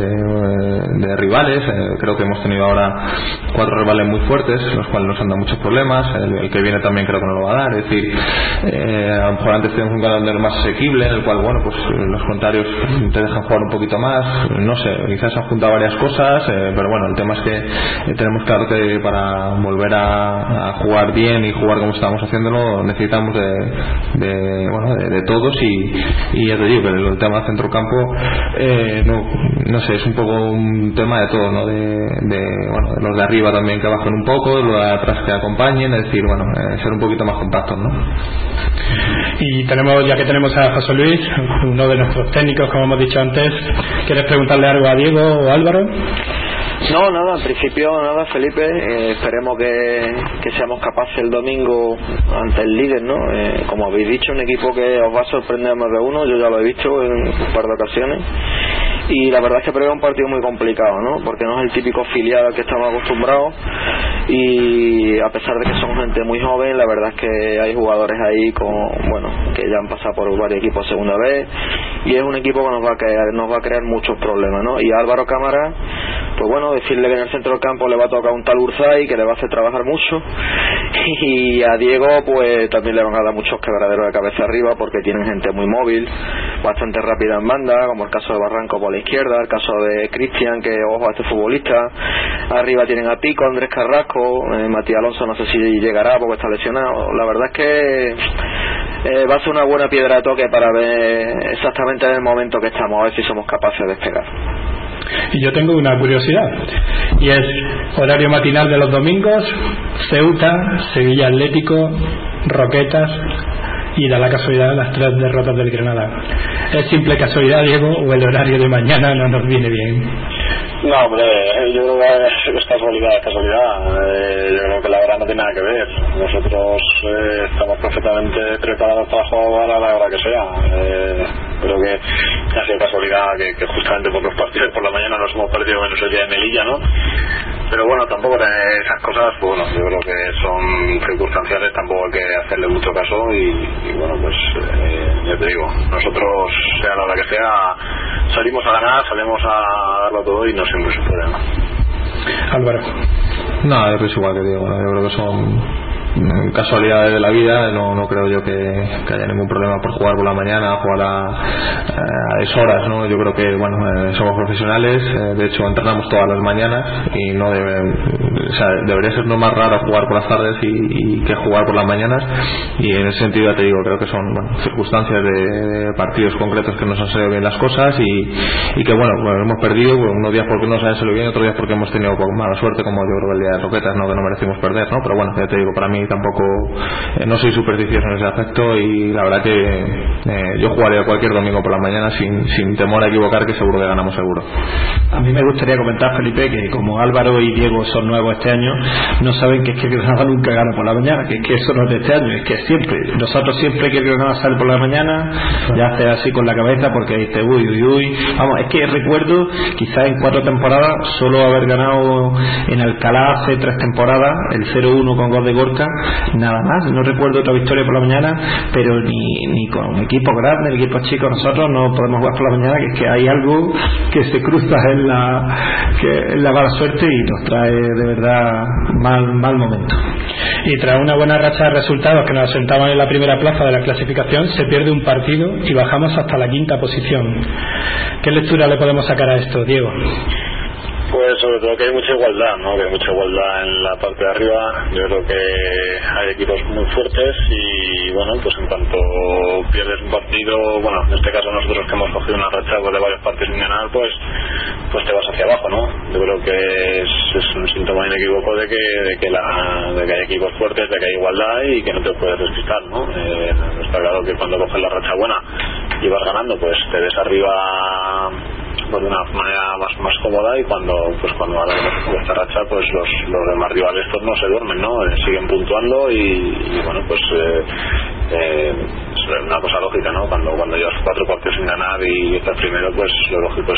de rivales. Creo que hemos tenido ahora 4 rivales muy fuertes, los cuales nos han dado muchos problemas. El que viene también creo que nos lo va a dar. Es decir, a lo mejor antes teníamos un calendario más asequible, en el cual, bueno, pues los contrarios te dejan jugar un poquito más. No sé, quizás han juntado varias cosas, pero bueno, el tema es que tenemos claro que para volver a jugar bien y jugar como estamos haciéndolo, necesitamos de todos, y ya te digo que el tema del centrocampo no sé, es un poco un tema de todo, ¿no? De los de arriba también que bajen un poco, los de atrás que acompañen, es decir, ser un poquito más compactos, ¿no? Y ya que tenemos a José Luis, uno de nuestros técnicos, como hemos dicho antes, ¿quieres preguntarle algo a Diego o Álvaro? No, nada, en principio nada, Felipe, esperemos que seamos capaces el domingo ante el líder, ¿no? Como habéis dicho, un equipo que os va a sorprender más de uno, yo ya lo he visto en un par de ocasiones, y la verdad es que preveo un partido muy complicado, ¿no? Porque no es el típico filial al que estamos acostumbrados, y a pesar de que son gente muy joven, la verdad es que hay jugadores ahí que ya han pasado por varios equipos segunda vez, y es un equipo que nos va a crear muchos problemas, ¿no? Y a Álvaro Cámara, pues bueno, decirle que en el centro del campo le va a tocar un tal Urzay, que le va a hacer trabajar mucho, y a Diego pues también le van a dar muchos quebraderos de cabeza arriba, porque tienen gente muy móvil, bastante rápida en banda, como el caso de Barranco por la izquierda, el caso de Cristian, que ojo a este futbolista. Arriba tienen a Pico, Andrés Carrasco, Matías Alonso no sé si llegará porque está lesionado. La verdad es que va a ser una buena piedra de toque para ver exactamente en el momento que estamos, a ver si somos capaces de despegar. Y yo tengo una curiosidad, y es horario matinal de los domingos: Ceuta, Sevilla Atlético, Roquetas, y da la casualidad las 3 derrotas del Granada. ¿Es simple casualidad, Diego, o el horario de mañana no nos viene bien? No, hombre, yo creo que es casualidad. Yo creo que la hora no tiene nada que ver. Nosotros estamos perfectamente preparados para jugar a la hora que sea. Creo que ha sido casualidad que justamente por los partidos por la mañana nos hemos perdido menos el día de Melilla, ¿no? pero bueno, tampoco esas cosas, bueno, yo creo que son circunstanciales, tampoco hay que hacerle mucho caso y bueno, pues ya te digo, nosotros, sea la hora que sea, salimos a ganar, salimos a darlo todo y no siempre se puede, ¿no? Álvaro. No, es igual que digo, yo creo que son casualidades de la vida. No creo yo que haya ningún problema por jugar por la mañana, jugar a deshoras, ¿no? Yo creo que bueno, somos profesionales, de hecho entrenamos todas las mañanas y no debería ser no más raro jugar por las tardes y que jugar por las mañanas, y en ese sentido ya te digo, creo que son circunstancias de partidos concretos que nos han salido bien las cosas y que bueno, hemos perdido unos días porque no nos han salido bien, otros días porque hemos tenido mala suerte, como yo creo que el día de Roquetas, ¿no? Que no merecimos perder, ¿no? Pero bueno, ya te digo, para mí tampoco no soy supersticioso en ese aspecto y la verdad que yo jugaría cualquier domingo por la mañana sin temor a equivocar, que seguro que ganamos seguro. A mí me gustaría comentar, Felipe, que como Álvaro y Diego son nuevos este año, no saben que es que el Granada nunca gana por la mañana, que es que eso no es de este año, es que siempre, nosotros siempre que el Granada sale por la mañana ya hace así con la cabeza porque dice uy, vamos, es que recuerdo quizás en 4 temporadas solo haber ganado en Alcalá hace 3 temporadas el 0-1 con gol de Gorka, nada más, no recuerdo otra victoria por la mañana, pero ni con equipos grandes, equipos chicos, nosotros no podemos jugar por la mañana, que es que hay algo que se cruza en la mala suerte y nos trae de verdad mal momento. Y tras una buena racha de resultados que nos asentaban en la primera plaza de la clasificación, se pierde un partido y bajamos hasta la 5ª posición. ¿Qué lectura le podemos sacar a esto, Diego? Pues sobre todo que hay mucha igualdad, ¿no? Que hay mucha igualdad en la parte de arriba. Yo creo que hay equipos muy fuertes y bueno, pues en cuanto pierdes un partido, bueno, en este caso nosotros que hemos cogido una racha de varios partidos sin ganar, pues te vas hacia abajo, ¿no? Yo creo que es un síntoma inequívoco de que hay equipos fuertes, de que hay igualdad y que no te puedes despistar, ¿no? Está claro que cuando coges la racha buena y vas ganando, pues te ves arriba de una manera más cómoda, y cuando ahora esta racha, pues los demás rivales pues no se duermen, ¿no? Siguen puntuando y bueno, pues es una cosa lógica, ¿no? Cuando llevas 4 partidos sin ganar y estás primero, pues lo lógico es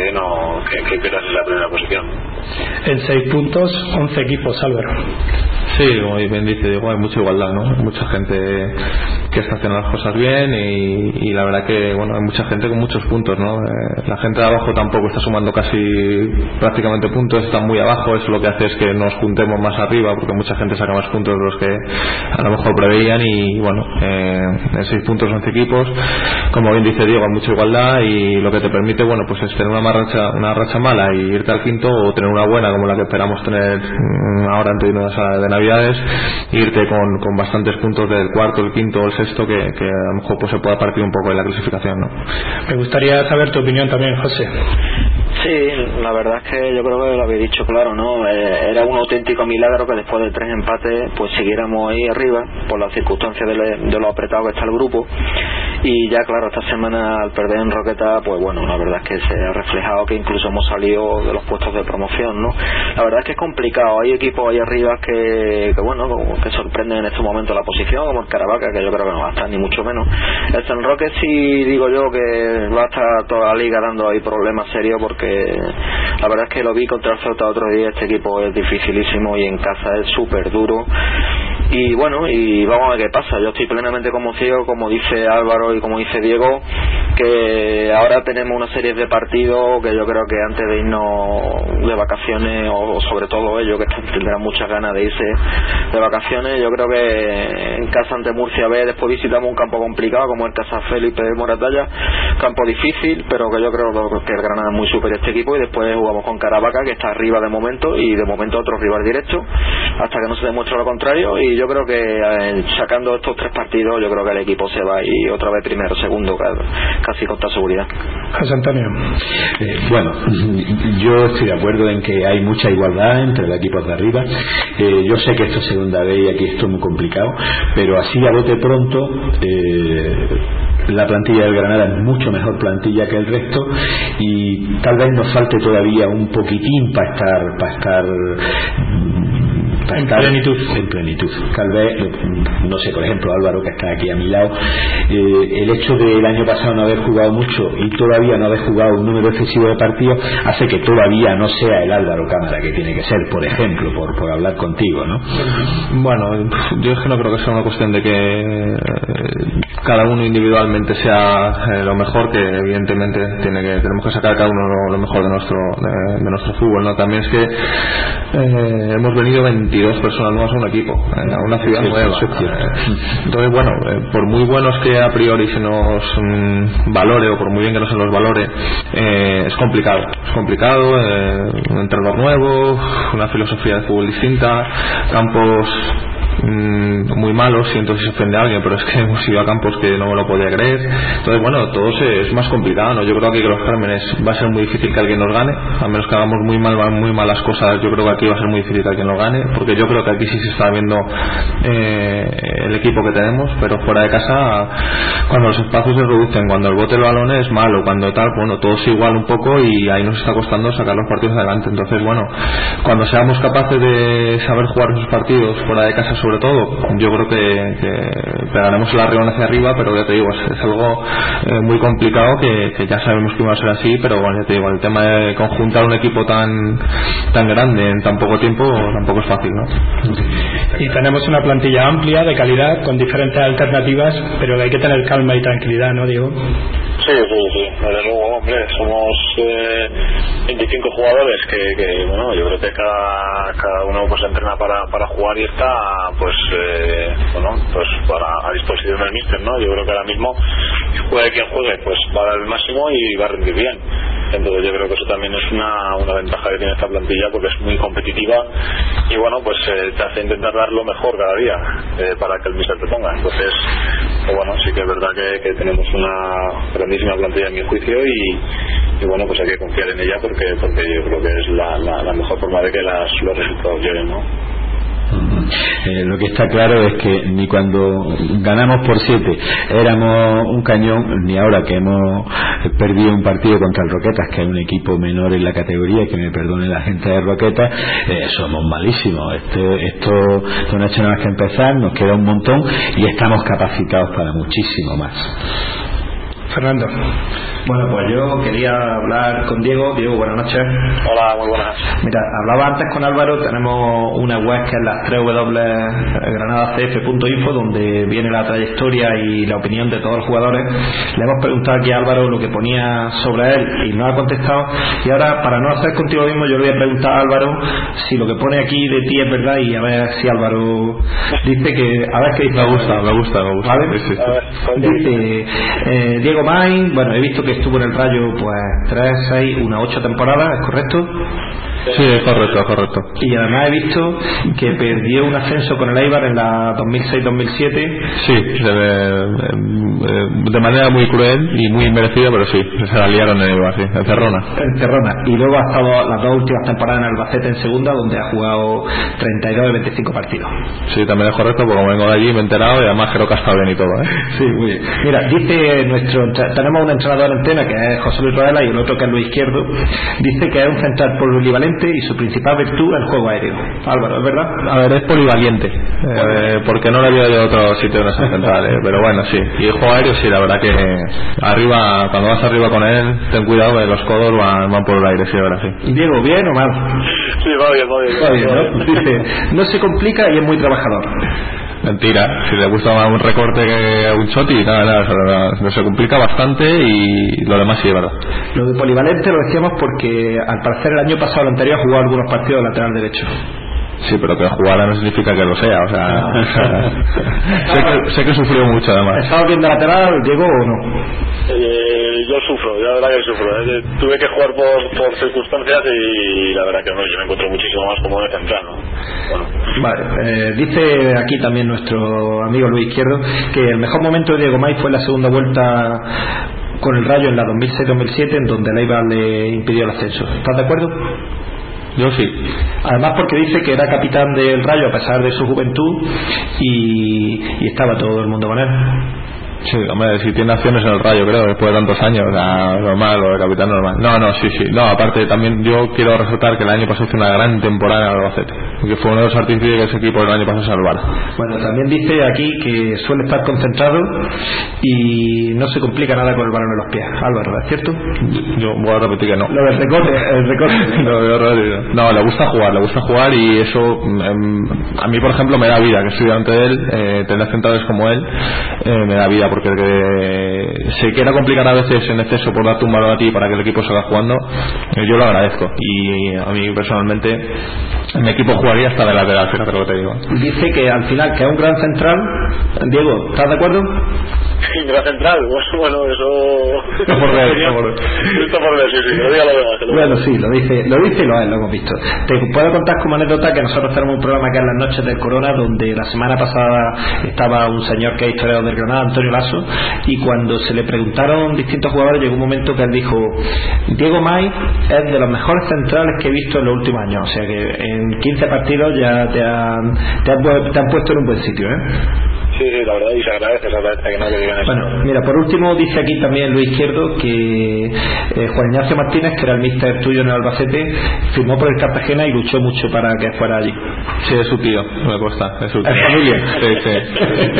que pierdas en la primera posición. En 6 puntos, 11 equipos, Álvaro. Sí, como bien dice Diego, hay mucha igualdad, ¿no? Hay mucha gente que está haciendo las cosas bien y la verdad que bueno, hay mucha gente con muchos puntos, ¿no? La gente de abajo tampoco está sumando prácticamente puntos, está muy abajo. Eso lo que hace es que nos juntemos más arriba, porque mucha gente saca más puntos de los que a lo mejor preveían y bueno, en 6 puntos 11 equipos, como bien dice Diego, hay mucha igualdad y lo que te permite, bueno, pues es tener una racha mala y irte al 5, o tener una buena como la que esperamos tener ahora antes de Navidades, e irte con bastantes puntos del 4, el 5 o el 6, que a lo mejor pues se pueda partir un poco en la clasificación, ¿no? Me gustaría saber tu opinión también, José. Sí, la verdad es que yo creo que lo había dicho claro, ¿no? Era un auténtico milagro que después de 3 empates pues siguiéramos ahí arriba por las circunstancias de lo apretado que está el grupo. Y ya claro, esta semana al perder en Roqueta, pues bueno, la verdad es que se ha reflejado que incluso hemos salido de los puestos de promoción, ¿no? La verdad es que es complicado, hay equipos ahí arriba que bueno, que sorprenden en este momento la posición, como el Caravaca, que yo creo que no va a estar ni mucho menos. El San Roque sí digo yo que va a estar toda la liga dando ahí problemas serios, porque la verdad es que lo vi contra el Ceuta otro día, este equipo es dificilísimo y en casa es súper duro. Y bueno, y vamos a ver qué pasa. Yo estoy plenamente convencido, como dice Álvaro y como dice Diego, que ahora tenemos una serie de partidos que yo creo que antes de irnos de vacaciones, o sobre todo ellos que tendrán muchas ganas de irse de vacaciones, yo creo que en casa ante Murcia B, después visitamos un campo complicado como el Casa Felipe de Moratalla, campo difícil, pero que yo creo que el Granada es muy superior a este equipo, y después jugamos con Caravaca, que está arriba de momento, y de momento otro rival directo hasta que no se demuestre lo contrario. Y yo creo que sacando estos 3 partidos, yo creo que el equipo se va a ir otra vez primero, segundo, casi con toda seguridad. José Antonio. Bueno, yo estoy de acuerdo en que hay mucha igualdad entre los equipos de arriba. Yo sé que esto es segunda vez y aquí esto es muy complicado, pero así a bote pronto la plantilla del Granada es mucho mejor plantilla que el resto, y tal vez nos falte todavía un poquitín para estar en plenitud. Tal vez, no sé, por ejemplo Álvaro, que está aquí a mi lado, el hecho del año pasado no haber jugado mucho y todavía no haber jugado un número excesivo de partidos hace que todavía no sea el Álvaro Cámara que tiene que ser, por ejemplo, por hablar contigo, ¿no? Bueno, yo es que no creo que sea una cuestión de que cada uno individualmente sea lo mejor, que evidentemente tenemos que sacar cada uno lo mejor de nuestro fútbol, ¿no? También es que hemos venido 22 personas nuevas a un equipo, a una ciudad nueva. Entonces, bueno, por muy buenos que a priori se nos valore, o por muy bien que no se nos valore, es complicado, un entrenador nuevo, una filosofía de fútbol distinta, campos muy malos, siento si se ofende a alguien, pero es que hemos ido a campos que no me lo podía creer. Entonces, bueno, todo es más complicado, ¿no? Yo creo que aquí que los Cármenes va a ser muy difícil que alguien nos gane, a menos que hagamos muy malas cosas. Yo creo que aquí va a ser muy difícil que alguien nos gane, porque yo creo que aquí sí se está viendo el equipo que tenemos, pero fuera de casa, cuando los espacios se reducen, cuando el bote del balón es malo, cuando tal, bueno, todo se iguala un poco y ahí nos está costando sacar los partidos adelante. Entonces, bueno, cuando seamos capaces de saber jugar esos partidos fuera de casa, sobre todo, yo creo que pegaremos el arrión hacia arriba, pero ya te digo, es algo muy complicado, que ya sabemos que va a ser así, pero bueno, ya te digo, el tema de conjuntar un equipo tan grande en tan poco tiempo tampoco es fácil, ¿no? Y tenemos una plantilla amplia, de calidad, con diferentes alternativas, pero hay que tener calma y tranquilidad, ¿no, Diego? Sí, desde luego, hombre, somos 25 jugadores que bueno, yo creo que cada uno pues entrena para jugar y está pues a disposición del míster, ¿no? Yo creo que ahora mismo juegue quien juegue, pues va a dar el máximo y va a rendir bien. Entonces yo creo que eso también es una ventaja que tiene esta plantilla, porque es muy competitiva y bueno, pues te hace intentar dar lo mejor cada día para que el míster te ponga. Entonces, pues bueno, sí que es verdad que tenemos una grandísima plantilla en mi juicio y bueno, pues hay que confiar en ella porque yo creo que es la mejor forma de que los resultados lleguen, ¿no? Lo que está claro es que ni cuando ganamos por 7 éramos un cañón, ni ahora que hemos perdido un partido contra el Roquetas, que es un equipo menor en la categoría, que me perdone la gente de Roquetas, somos malísimos. Esto no ha hecho nada más que empezar, nos queda un montón y estamos capacitados para muchísimo más. Fernando. Bueno, pues yo quería hablar con Diego. Diego, buenas noches. Hola, muy buenas. Mira, hablaba antes con Álvaro, tenemos una web que es las 3W granadacf.info, donde viene la trayectoria y la opinión de todos los jugadores. Le hemos preguntado aquí a Álvaro lo que ponía sobre él y no ha contestado, y ahora, para no hacer contigo mismo, yo le voy a preguntar a Álvaro si lo que pone aquí de ti es verdad, y a ver si Álvaro dice que... A ver qué dice. Me gusta. ¿Vale? Sí. Dice Diego Main, bueno, he visto que estuvo en el Rayo pues 3, 6, 8 temporadas, ¿es correcto? Sí, es correcto. Y además he visto que perdió un ascenso con el Eibar en la 2006-2007. Sí, de manera muy cruel y muy merecida, pero sí, se la liaron en Eibar, sí, en Cerrona. Y luego ha estado las 2 últimas temporadas en Albacete en segunda, donde ha jugado 32 de 25 partidos. Sí, también es correcto, porque como vengo de allí me he enterado, y además creo que ha estado bien y todo, ¿eh? Sí, muy bien. Mira, dice tenemos un entrenador en Tena, que es José Luis Rodela, y el otro que es Luis Izquierdo. Dice que es un central polivalente y su principal virtud es el juego aéreo. Álvaro, ¿es verdad? A ver, es polivalente, porque no le había ido a otro sitio en esa central, pero bueno, sí. Y el juego aéreo, sí, la verdad que arriba, cuando vas arriba con él, ten cuidado, que los codos van por el aire, sí, ahora sí. Diego, ¿bien o mal? Sí, va bien, ¿no? Dice, no se complica y es muy trabajador. Mentira, si le gusta más un recorte que un choti, nada, no se complica bastante, y lo demás sí es verdad. Lo de polivalente lo decíamos porque al parecer el año pasado, el anterior, jugó algunos partidos de lateral derecho. Sí, pero que jugara no significa que lo sea, o sea, sé que sufrió mucho además. ¿Estabas bien de lateral, Diego, o no? Yo sufro, la verdad que sufro. Tuve que jugar por circunstancias y la verdad que no, yo me encuentro muchísimo más cómodo de central, ¿no? Bueno. Vale, dice aquí también nuestro amigo Luis Izquierdo que el mejor momento de Diego May fue la segunda vuelta con el Rayo en la 2006-2007, en donde el Eibar le impidió el ascenso. ¿Estás de acuerdo? Yo sí. Además, porque dice que era capitán del Rayo a pesar de su juventud y estaba todo el mundo con él. Sí, hombre, si tiene acciones en el Rayo, creo, después de tantos años, normal, lo de capitán normal. No, sí. No, aparte, también yo quiero resaltar que el año pasado hizo una gran temporada en el Albacete, que fue uno de los artífices que ese equipo el año pasado salvara. Bueno, también dice aquí que suele estar concentrado y no se complica nada con el balón en los pies. Álvaro, ¿es cierto? Yo voy a repetir que no. Lo del recorte. No, le gusta jugar y eso a mí, por ejemplo, me da vida, que estoy delante de él, tener centrales como él, me da vida, porque se quiera complicar a veces en exceso por darte un balón a ti para que el equipo salga jugando, yo lo agradezco, y a mí personalmente mi equipo jugaría hasta de lateral, fíjate lo que te digo. Dice que al final que es un gran central. Diego, ¿estás de acuerdo? Gran central, bueno, eso Está por ver, sí, lo diga lo demás. Bueno, sí, lo dice y lo hemos visto. Te puedo contar como anécdota que nosotros tenemos un programa que es Las Noches del Corona, donde la semana pasada estaba un señor que es historiador del Granada, Antonio Lasso, y cuando se le preguntaron distintos jugadores, llegó un momento que él dijo: Diego May es de los mejores centrales que he visto en los últimos años. O sea que en 15 partidos ya te han puesto en un buen sitio, Sí, la verdad, y se agradece que no le digan eso. Bueno, mira, por último dice aquí también Luis Izquierdo que Juan Ignacio Martínez, que era el míster tuyo en el Albacete, firmó por el Cartagena y luchó mucho para que fuera allí. Sí, es su tío, me cuesta, es su tío. ¿Es familia? Sí.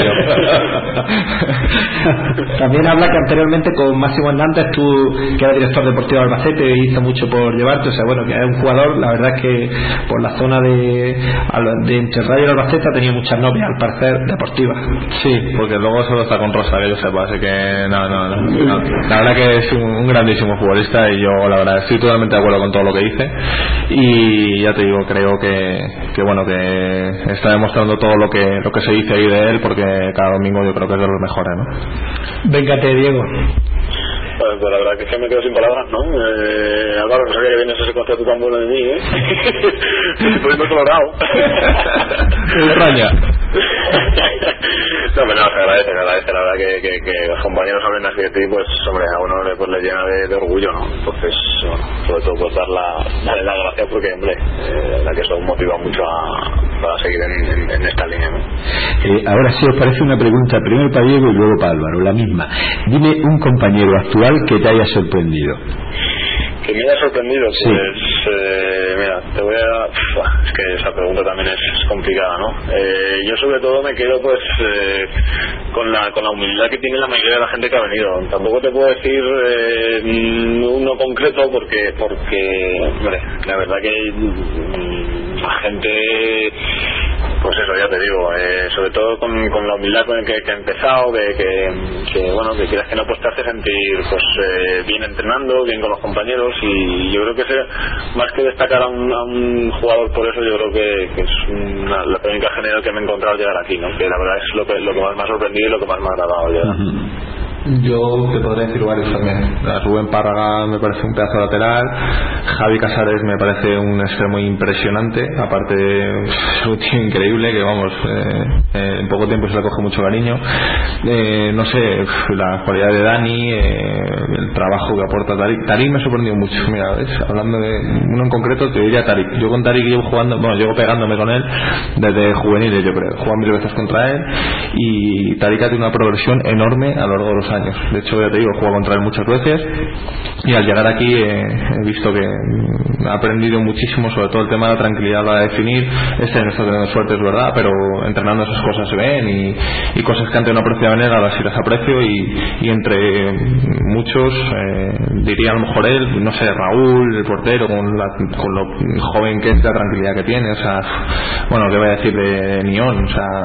También habla que anteriormente con Máximo Hernández, tú que eras director deportivo de Albacete, hizo mucho por llevarte, o sea, bueno, que es un jugador, la verdad es que por la zona de entre Rayo y Albacete ha tenido muchas novias, al parecer, deportivas. Sí, porque luego solo está con Rosa, que yo sepa, así que no. La verdad que es un grandísimo futbolista, y yo la verdad estoy totalmente de acuerdo con todo lo que dice, y ya te digo, creo que bueno, que está demostrando todo lo que se dice ahí de él, porque cada domingo yo creo que es de los mejores, ¿no? Véngate, Diego. Pues la verdad que me quedo sin palabras, ¿no? Álvaro, no sabía que vienes ese concepto tan bueno de mí, Estoy muy colorado. Extraña. No, pero no, se agradece, la verdad que los compañeros hablen así de ti, pues hombre, a uno le llena de orgullo, ¿no? Entonces, bueno, sobre todo pues darle las gracias, porque hombre, la que eso motiva mucho para seguir en esta línea, ¿no? Ahora sí, os parece una pregunta primero para Diego y luego para Álvaro, la misma. Dime un compañero actual que te haya sorprendido. Que me haya sorprendido, pues sí. Mira, te voy a... Es que esa pregunta también es complicada, ¿no? Yo sobre todo me quedo pues con la humildad que tiene la mayoría de la gente que ha venido. Tampoco te puedo decir uno concreto porque hombre, la verdad que la gente, pues eso, ya te digo, sobre todo con la humildad con la que ha empezado, que bueno, que quieras que no, pues te hace sentir pues bien entrenando, bien con los compañeros, y yo creo que más que destacar a un jugador por eso, yo creo que es la tónica general que me he encontrado al llegar aquí, ¿no? Que la verdad es lo que más me ha sorprendido y lo que más me ha agradado llegar. Yo te podría decir varios también. Rubén Párraga me parece un pedazo lateral, Javi Casares me parece un extremo impresionante, aparte es un tío increíble que vamos, en poco tiempo se le coge mucho cariño. No sé, la cualidad de Dani, el trabajo que aporta Tarik me ha sorprendido mucho. Mira, ¿ves? Hablando de uno en concreto, te diría Tarik. Yo con Tarik llevo pegándome con él desde juveniles, yo creo. He jugado 1000 veces contra él, y Tarik ha tenido una progresión enorme a lo largo de los años. De hecho, ya te digo, he jugado contra él muchas veces, y al llegar aquí he visto que ha aprendido muchísimo, sobre todo el tema de la tranquilidad a la hora de definir. Este año está teniendo suerte, es verdad, pero entrenando esas cosas se ven, y cosas que antes no apreciaba en él, ahora sí las aprecio, y entre muchos, diría a lo mejor él, no sé, Raúl, el portero, con lo joven que es, la tranquilidad que tiene, o sea, bueno, ¿qué voy a decir de Nión? O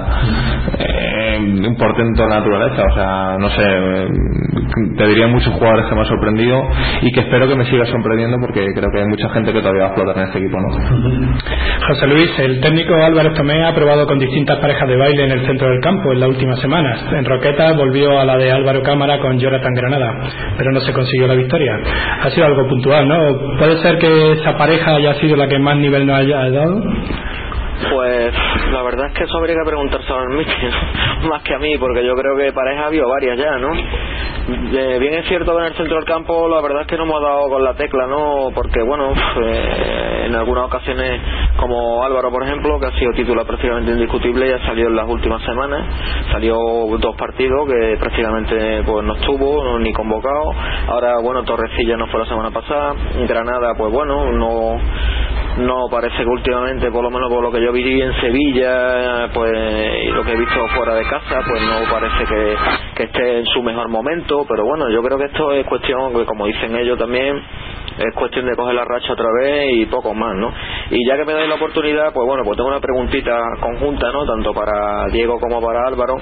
sea, un portento de la naturaleza, o sea, no sé, te diría muchos jugadores que me han sorprendido, y que espero que me siga sorprendiendo, porque creo que hay mucha gente que todavía va a explotar en este equipo, ¿no? José Luis, el técnico Álvaro Tomé ha probado con distintas parejas de baile en el centro del campo en las últimas semanas. En Roqueta volvió a la de Álvaro Cámara con Jonathan Granada, pero no se consiguió la victoria. Ha sido algo puntual, ¿no? ¿Puede ser que esa pareja haya sido la que más nivel nos haya dado? Pues la verdad es que eso habría que preguntárselo al míster, más que a mí, porque yo creo que pareja ha habido varias ya, ¿no? Bien es cierto que en el centro del campo la verdad es que no hemos dado con la tecla, ¿no? Porque bueno, en algunas ocasiones como Álvaro, por ejemplo, que ha sido titular prácticamente indiscutible y ha salido en las últimas semanas. Salió 2 partidos que prácticamente pues no estuvo ni convocado. Ahora, bueno, Torrecilla no fue la semana pasada. Granada, pues bueno, no parece que últimamente, por lo menos por lo que yo vi en Sevilla, pues, y lo que he visto fuera de casa, pues no parece que esté en su mejor momento. Pero bueno, yo creo que esto es cuestión, que como dicen ellos también, es cuestión de coger la racha otra vez y poco más, ¿no? Y ya que me dais la oportunidad, pues bueno, pues tengo una preguntita conjunta, ¿no? Tanto para Diego como para Álvaro.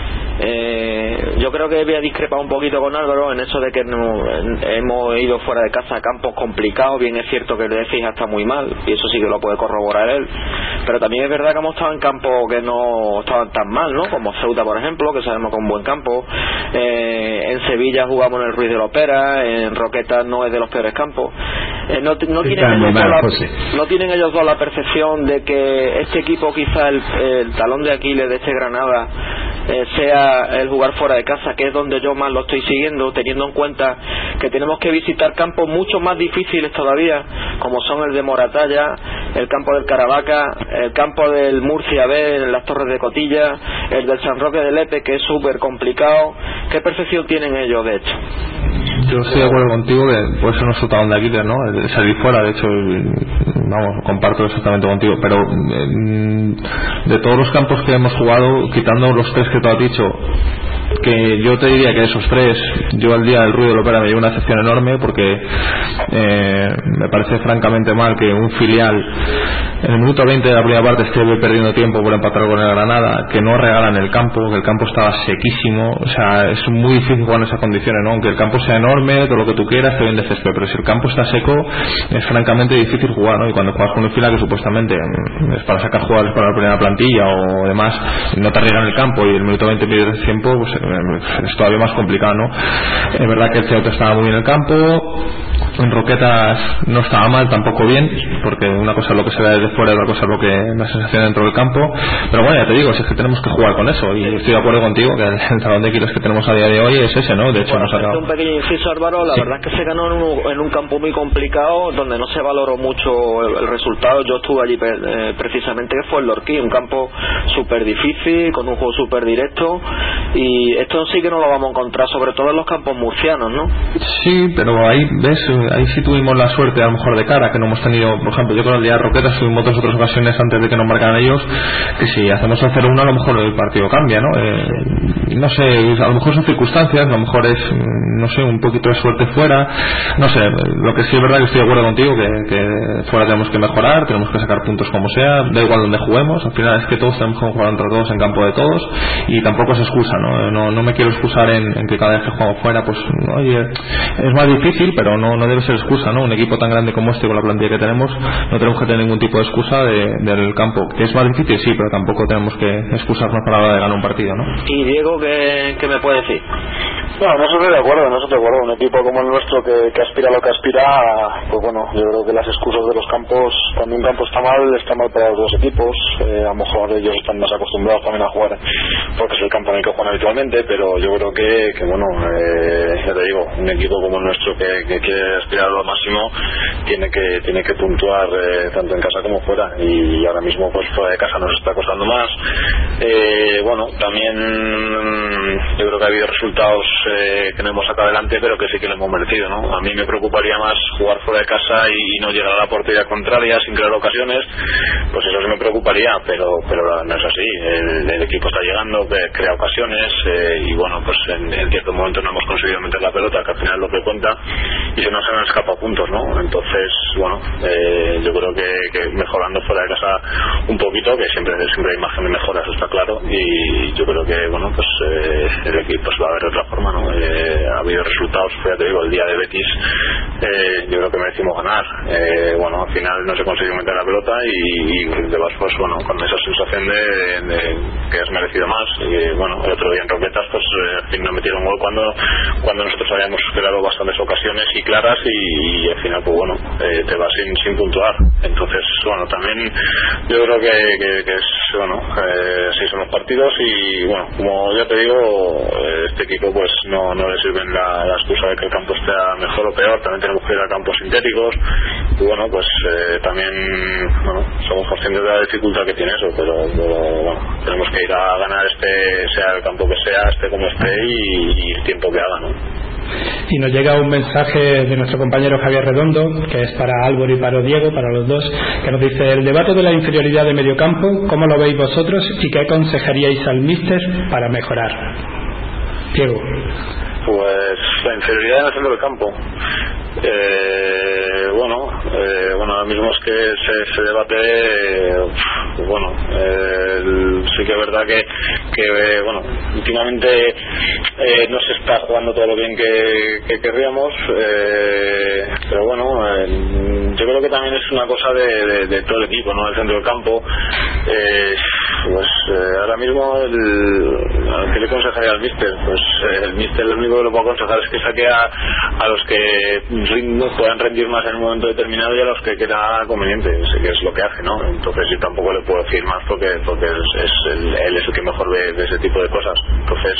Yo creo que voy a discrepar un poquito con Álvaro en eso de que hemos ido fuera de casa a campos complicados. Bien es cierto que el de Fija está muy mal y eso sí que lo puede corroborar él, pero también es verdad que hemos estado en campos que no estaban tan mal, ¿no? Como Ceuta, por ejemplo, que sabemos que es un buen campo. En Sevilla jugamos en el Ruiz de la Opera, en Roquetas no es de los peores campos. No tienen ellos dos la percepción de que este equipo, quizá el talón de Aquiles de este Granada, sea el jugar fuera de casa, que es donde yo más lo estoy siguiendo, teniendo en cuenta que tenemos que visitar campos mucho más difíciles todavía, como son el de Moratalla, el campo del Caravaca, el campo del Murcia B en las Torres de Cotilla, el del San Roque de Lepe, que es súper complicado. ¿Qué percepción tienen ellos de esto? Yo estoy de acuerdo contigo que puede ser nuestro talón de Aquiles, ¿no? El salir fuera, de hecho, vamos, comparto exactamente contigo, pero de todos los campos que hemos jugado, quitando los 3 que tú has dicho, que yo te diría que esos 3, yo al día del Ruido de la Opera me llevo una excepción enorme, porque me parece francamente mal que un filial en el minuto 20 de la primera parte esté perdiendo tiempo por empatar con el Granada, que no regalan el campo, que el campo estaba sequísimo. O sea, es muy difícil jugar en esas condiciones, ¿no? Aunque el campo sea enorme, todo lo que tú quieras, te bien de césped, pero si el campo está seco es francamente difícil jugar, ¿no? Y cuando juegas con un filial que supuestamente es para sacar jugadores para la primera plantilla o demás, no te arriesgan el campo y el minuto 20 pierdes tiempo, pues es todavía más complicado, ¿no? Es verdad que el Ceuta estaba muy bien en el campo, en Roquetas no estaba mal, tampoco bien, porque una cosa es lo que se ve desde fuera y otra cosa es lo que la sensación dentro del campo. Pero bueno, ya te digo, es que tenemos que jugar con eso, y estoy de acuerdo contigo que el talón de Aquiles que tenemos a día de hoy es ese, ¿no? De hecho, nos ha dado un pequeño inciso, Álvaro. La verdad es que se ganó en un campo muy complicado, donde no se valoró mucho el resultado. Yo estuve allí precisamente, que fue el Lorquí, un campo súper difícil, con un juego súper directo, y esto sí que no lo vamos a encontrar, sobre todo en los campos murcianos, ¿no? Sí, pero ahí ves, ahí sí tuvimos la suerte a lo mejor de cara, que no hemos tenido, por ejemplo, yo con el día de Roquetas tuvimos otras ocasiones antes de que nos marcaran ellos, que si hacemos el 0-1 a lo mejor el partido cambia, ¿no? No sé, a lo mejor son circunstancias, a lo mejor es, no sé, un poquito de suerte fuera, no sé. Lo que sí es verdad que estoy de acuerdo contigo, que fuera tenemos que mejorar, tenemos que sacar puntos como sea, da igual donde juguemos, al final es que todos tenemos que jugar entre todos en campo de todos, y tampoco es excusa, no me quiero excusar en que cada vez que jugamos fuera, pues oye, es más difícil, pero no debe ser excusa, ¿no? Un equipo tan grande como este, con la plantilla que tenemos, no tenemos que tener ningún tipo de excusa del campo, que es más difícil, sí, pero tampoco tenemos que excusarnos para la hora de ganar un partido, ¿no? Y Diego, ¿qué me puede decir? No, no estoy de acuerdo. Un equipo como el nuestro que aspira a lo que aspira, pues bueno, yo creo que las excusas de los campos, cuando un campo está mal para los dos equipos. A lo mejor ellos están más acostumbrados también a jugar porque es el campo en el que juegan habitualmente, pero yo creo que bueno, ya te digo, un equipo como el nuestro que quiere aspirar a lo máximo tiene que puntuar tanto en casa como fuera, y ahora mismo pues fuera de casa nos está costando más. Bueno, también yo creo que ha habido resultados que no hemos sacado adelante, pero que sí que lo hemos merecido, ¿no? A mí me preocuparía más jugar fuera de casa y no llegar a la portería contraria sin crear ocasiones, pues eso sí me preocuparía, pero no es así. El equipo está llegando, crea ocasiones, y bueno, pues en cierto momento no hemos conseguido meter la pelota, que al final es lo que cuenta, y se nos han escapado puntos, ¿no? Entonces, bueno, yo creo que mejorando fuera de casa un poquito, que siempre hay margen de mejora, eso está claro, y yo creo que, bueno, pues el equipo se va a ver de otra forma, ¿no? Ha habido resultados, ya te digo, el día de Betis, yo creo que merecimos ganar. Bueno, al final no se consiguió meter la pelota, y de vas, pues bueno, con esa sensación de que has merecido más. Y bueno, el otro día en Roquetas, pues al fin no metieron gol cuando nosotros habíamos creado bastantes ocasiones y claras, y al final, pues bueno, te vas sin puntuar. Entonces, bueno, también yo creo que es, bueno, así son los partidos, y bueno, como ya te digo, este equipo pues pues no le sirven la excusa de que el campo esté mejor o peor. También tenemos que ir a campos sintéticos y bueno, pues también somos conscientes de la dificultad que tiene eso, pero bueno, tenemos que ir a ganar sea el campo que sea, esté como esté y el tiempo que haga, ¿no? Y nos llega un mensaje de nuestro compañero Javier Redondo, que es para Álvaro y para Diego, para los dos, que nos dice: el debate de la inferioridad de mediocampo, ¿cómo lo veis vosotros y qué aconsejaríais al míster para mejorar? Diego. Pues la inferioridad en el centro del campo. Bueno, ahora mismo es que ese debate, sí que es verdad que últimamente no se está jugando todo lo bien que querríamos, pero bueno, yo creo que también es una cosa de todo el equipo, ¿no? El centro del campo. Ahora mismo ¿qué le aconsejaría al míster? Pues el míster lo único que lo puedo aconsejar es que saque a los que puedan rendir más en un momento determinado y a los que queda conveniente, que es lo que hace, ¿no? Entonces yo tampoco le puedo decir más porque él es el que mejor ve ese tipo de cosas. Entonces,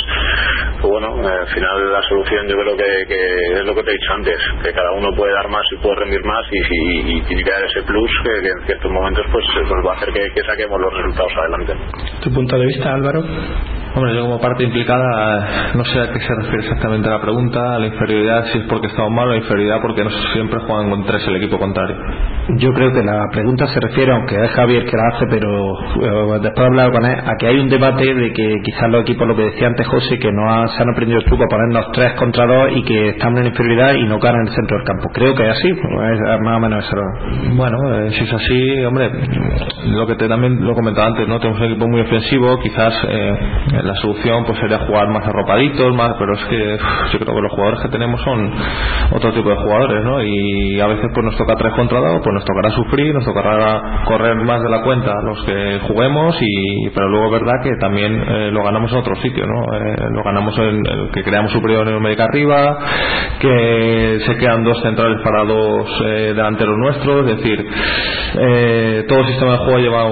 al final la solución yo creo que es lo que te he dicho antes, que cada uno puede dar más y puede rendir más y tiene que dar ese plus que en ciertos momentos pues va a hacer que saquemos los resultados adelante. ¿Tu punto de vista, Álvaro? Hombre, yo como parte implicada no sé a qué se refiere exactamente la pregunta. La inferioridad, si es porque estamos mal, o la inferioridad porque no siempre juegan con 3 el equipo contrario. Yo creo que la pregunta se refiere, aunque es Javier que la hace, pero después de hablar con él, a que hay un debate de que quizás los equipos, lo que decía antes José, que se han aprendido el truco a ponernos 3 contra 2 y que están en inferioridad y no ganan en el centro del campo. Creo que es así, es más o menos eso. Bueno, si es así, hombre, lo que también lo comentaba antes, ¿no? Tenemos un equipo muy ofensivo, quizás la solución pues sería jugar más arropaditos, pero es que yo creo que los jugadores que tenemos son otro tipo de jugadores, ¿no? Y a veces pues nos toca 3 contra 2, pues nos tocará sufrir, nos tocará correr más de la cuenta los que juguemos, pero luego es verdad que también lo ganamos en otro sitio, ¿no? Lo ganamos en el que creamos superior en numérica arriba, que se quedan 2 centrales para 2 delanteros nuestros, es decir, todo el sistema de juego lleva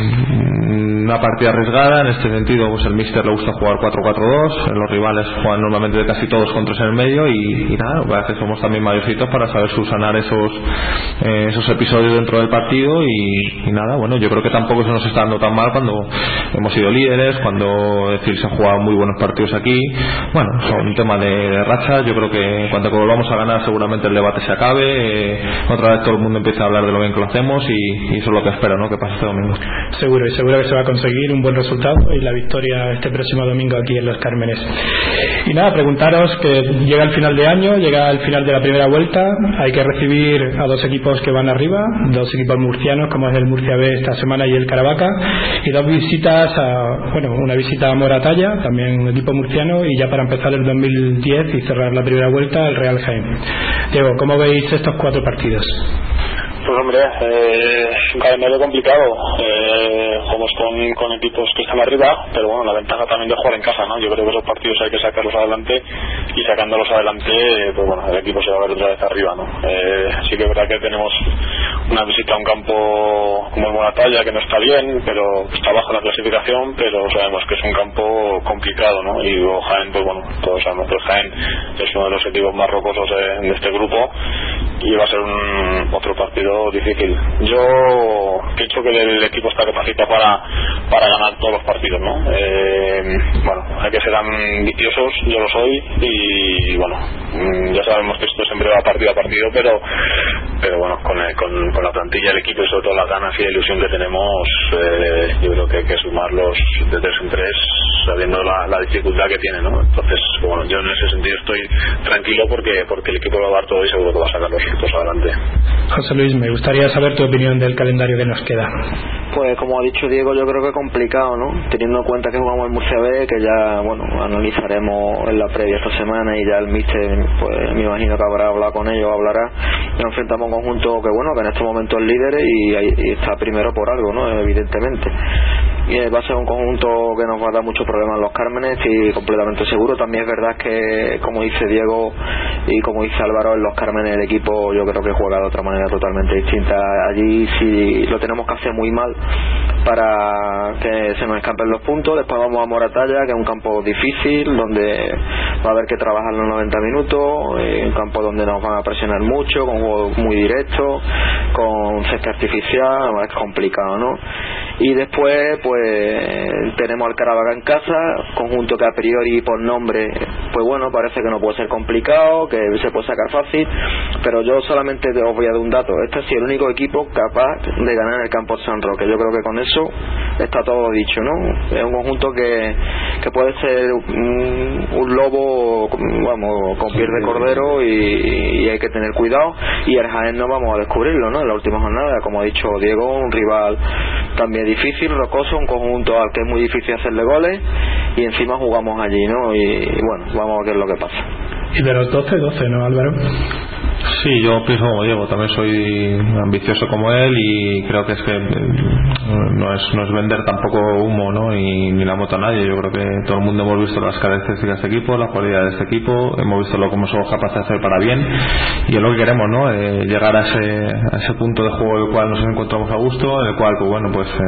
una partida arriesgada. En este sentido pues el míster le gusta jugar 4-4-2, los rivales juegan normalmente de casi todos con 3 en el medio y nada, parece que somos también mayorcitos para saber subsanar esos episodios dentro del partido y nada, bueno, yo creo que tampoco se nos está dando tan mal cuando hemos sido líderes, cuando se han jugado muy buenos partidos aquí. Bueno, son un tema de racha. Yo creo que en cuanto volvamos a ganar seguramente el debate se acabe, otra vez todo el mundo empieza a hablar de lo bien que lo hacemos y eso es lo que espero, ¿no? Que pase este domingo. Seguro que se va a conseguir un buen resultado y la victoria este próximo domingo aquí en Los Cármenes. Y nada, preguntaros que llega el final de año, llega el final de la primera vuelta, hay que recibir a 2 equipos que van arriba, 2 equipos murcianos como es el Murcia B esta semana y el Caravaca, y 2 visitas una visita a Moratalla, también un equipo murciano, y ya para empezar el 2010 y cerrar la primera vuelta el Real Jaén. Diego, ¿cómo veis estos 4 partidos? Pues hombre, es un calendario complicado. Jugamos con equipos que están arriba, pero bueno, la ventaja también de jugar en casa, ¿no? Yo creo que esos partidos hay que sacarlos adelante y sacándolos adelante, pues bueno, el equipo se va a ver otra vez arriba, ¿no? Sí que es verdad que tenemos una visita a un campo como el Moratalla que no está bien, pero está bajo la clasificación, pero sabemos que es un campo complicado, ¿no? Y luego Jaén, pues bueno, todos sabemos que Jaén es uno de los equipos más rocosos de este grupo y va a ser otro partido difícil. Yo pienso que el equipo está capacitado para ganar todos los partidos, ¿no? Hay que ser ambiciosos, yo lo soy y bueno, ya sabemos que esto siempre va partido a partido, pero bueno, con la plantilla del equipo y sobre todo las ganas y la ilusión que tenemos, yo creo que hay que sumarlos de 3 en 3 sabiendo la dificultad que tiene, ¿no? Entonces, bueno, yo en ese sentido estoy tranquilo porque el equipo lo va a dar todo y seguro que va a sacar los resultados adelante. José Luis, me gustaría saber tu opinión del calendario que nos queda. Pues como ha dicho Diego, yo creo que es complicado, ¿no? Teniendo en cuenta que jugamos el Murcia B, que ya, bueno, analizaremos en la previa esta semana y ya el míster, pues me imagino que habrá hablado con ellos, hablará. Y nos enfrentamos a un conjunto que, bueno, que en este momento es líder y está primero por algo, ¿no? Evidentemente. Y va a ser un conjunto que nos va a dar muchos problemas en Los Cármenes y completamente seguro. También es verdad que, como dice Diego y como dice Álvaro, en Los Cármenes el equipo yo creo que juega de otra manera totalmente distinta. Allí si lo tenemos que hacer muy mal para que se nos escapen los puntos. Después vamos a Moratalla, que es un campo difícil, donde va a haber que trabajar los 90 minutos, un campo donde nos van a presionar mucho, con juegos muy directos, con césped artificial, es complicado, ¿no? Y después pues tenemos al Caravaca en casa, conjunto que a priori por nombre pues bueno, parece que no puede ser complicado, que se puede sacar fácil, pero yo solamente os voy a dar un dato. Este es el único equipo capaz de ganar en el campo de San Roque. Yo creo que con eso está todo dicho, ¿no? Es un conjunto que puede ser un lobo, vamos, con piel de cordero, y hay que tener cuidado. Y el Jaén no vamos a descubrirlo, ¿no? En la última jornada, como ha dicho Diego, un rival también difícil, rocoso, un conjunto al que es muy difícil hacerle goles, y encima jugamos allí, ¿no? Y bueno, vamos a ver qué es lo que pasa. Y de los 12, ¿no, Álvaro? Sí, yo pienso como Diego, también soy ambicioso como él, y creo que es que no es vender tampoco humo, ¿no? Ni la moto a nadie. Yo creo que todo el mundo hemos visto las características de este equipo, las cualidades de este equipo, hemos visto lo que somos capaces de hacer para bien, y es lo que queremos, ¿no? Llegar a ese punto de juego en el cual nos encontramos a gusto, en el cual pues bueno, pues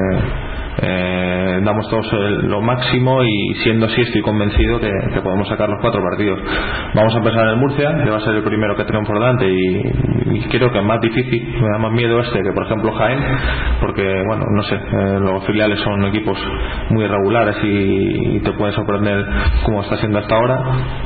damos todos lo máximo, y siendo así estoy convencido que podemos sacar los 4 partidos. Vamos a empezar en el Murcia, que va a ser el primero que tenemos por delante, y creo que es más difícil, me da más miedo que por ejemplo Jaén, porque bueno, no sé, los filiales son equipos muy irregulares y te pueden sorprender como está siendo hasta ahora.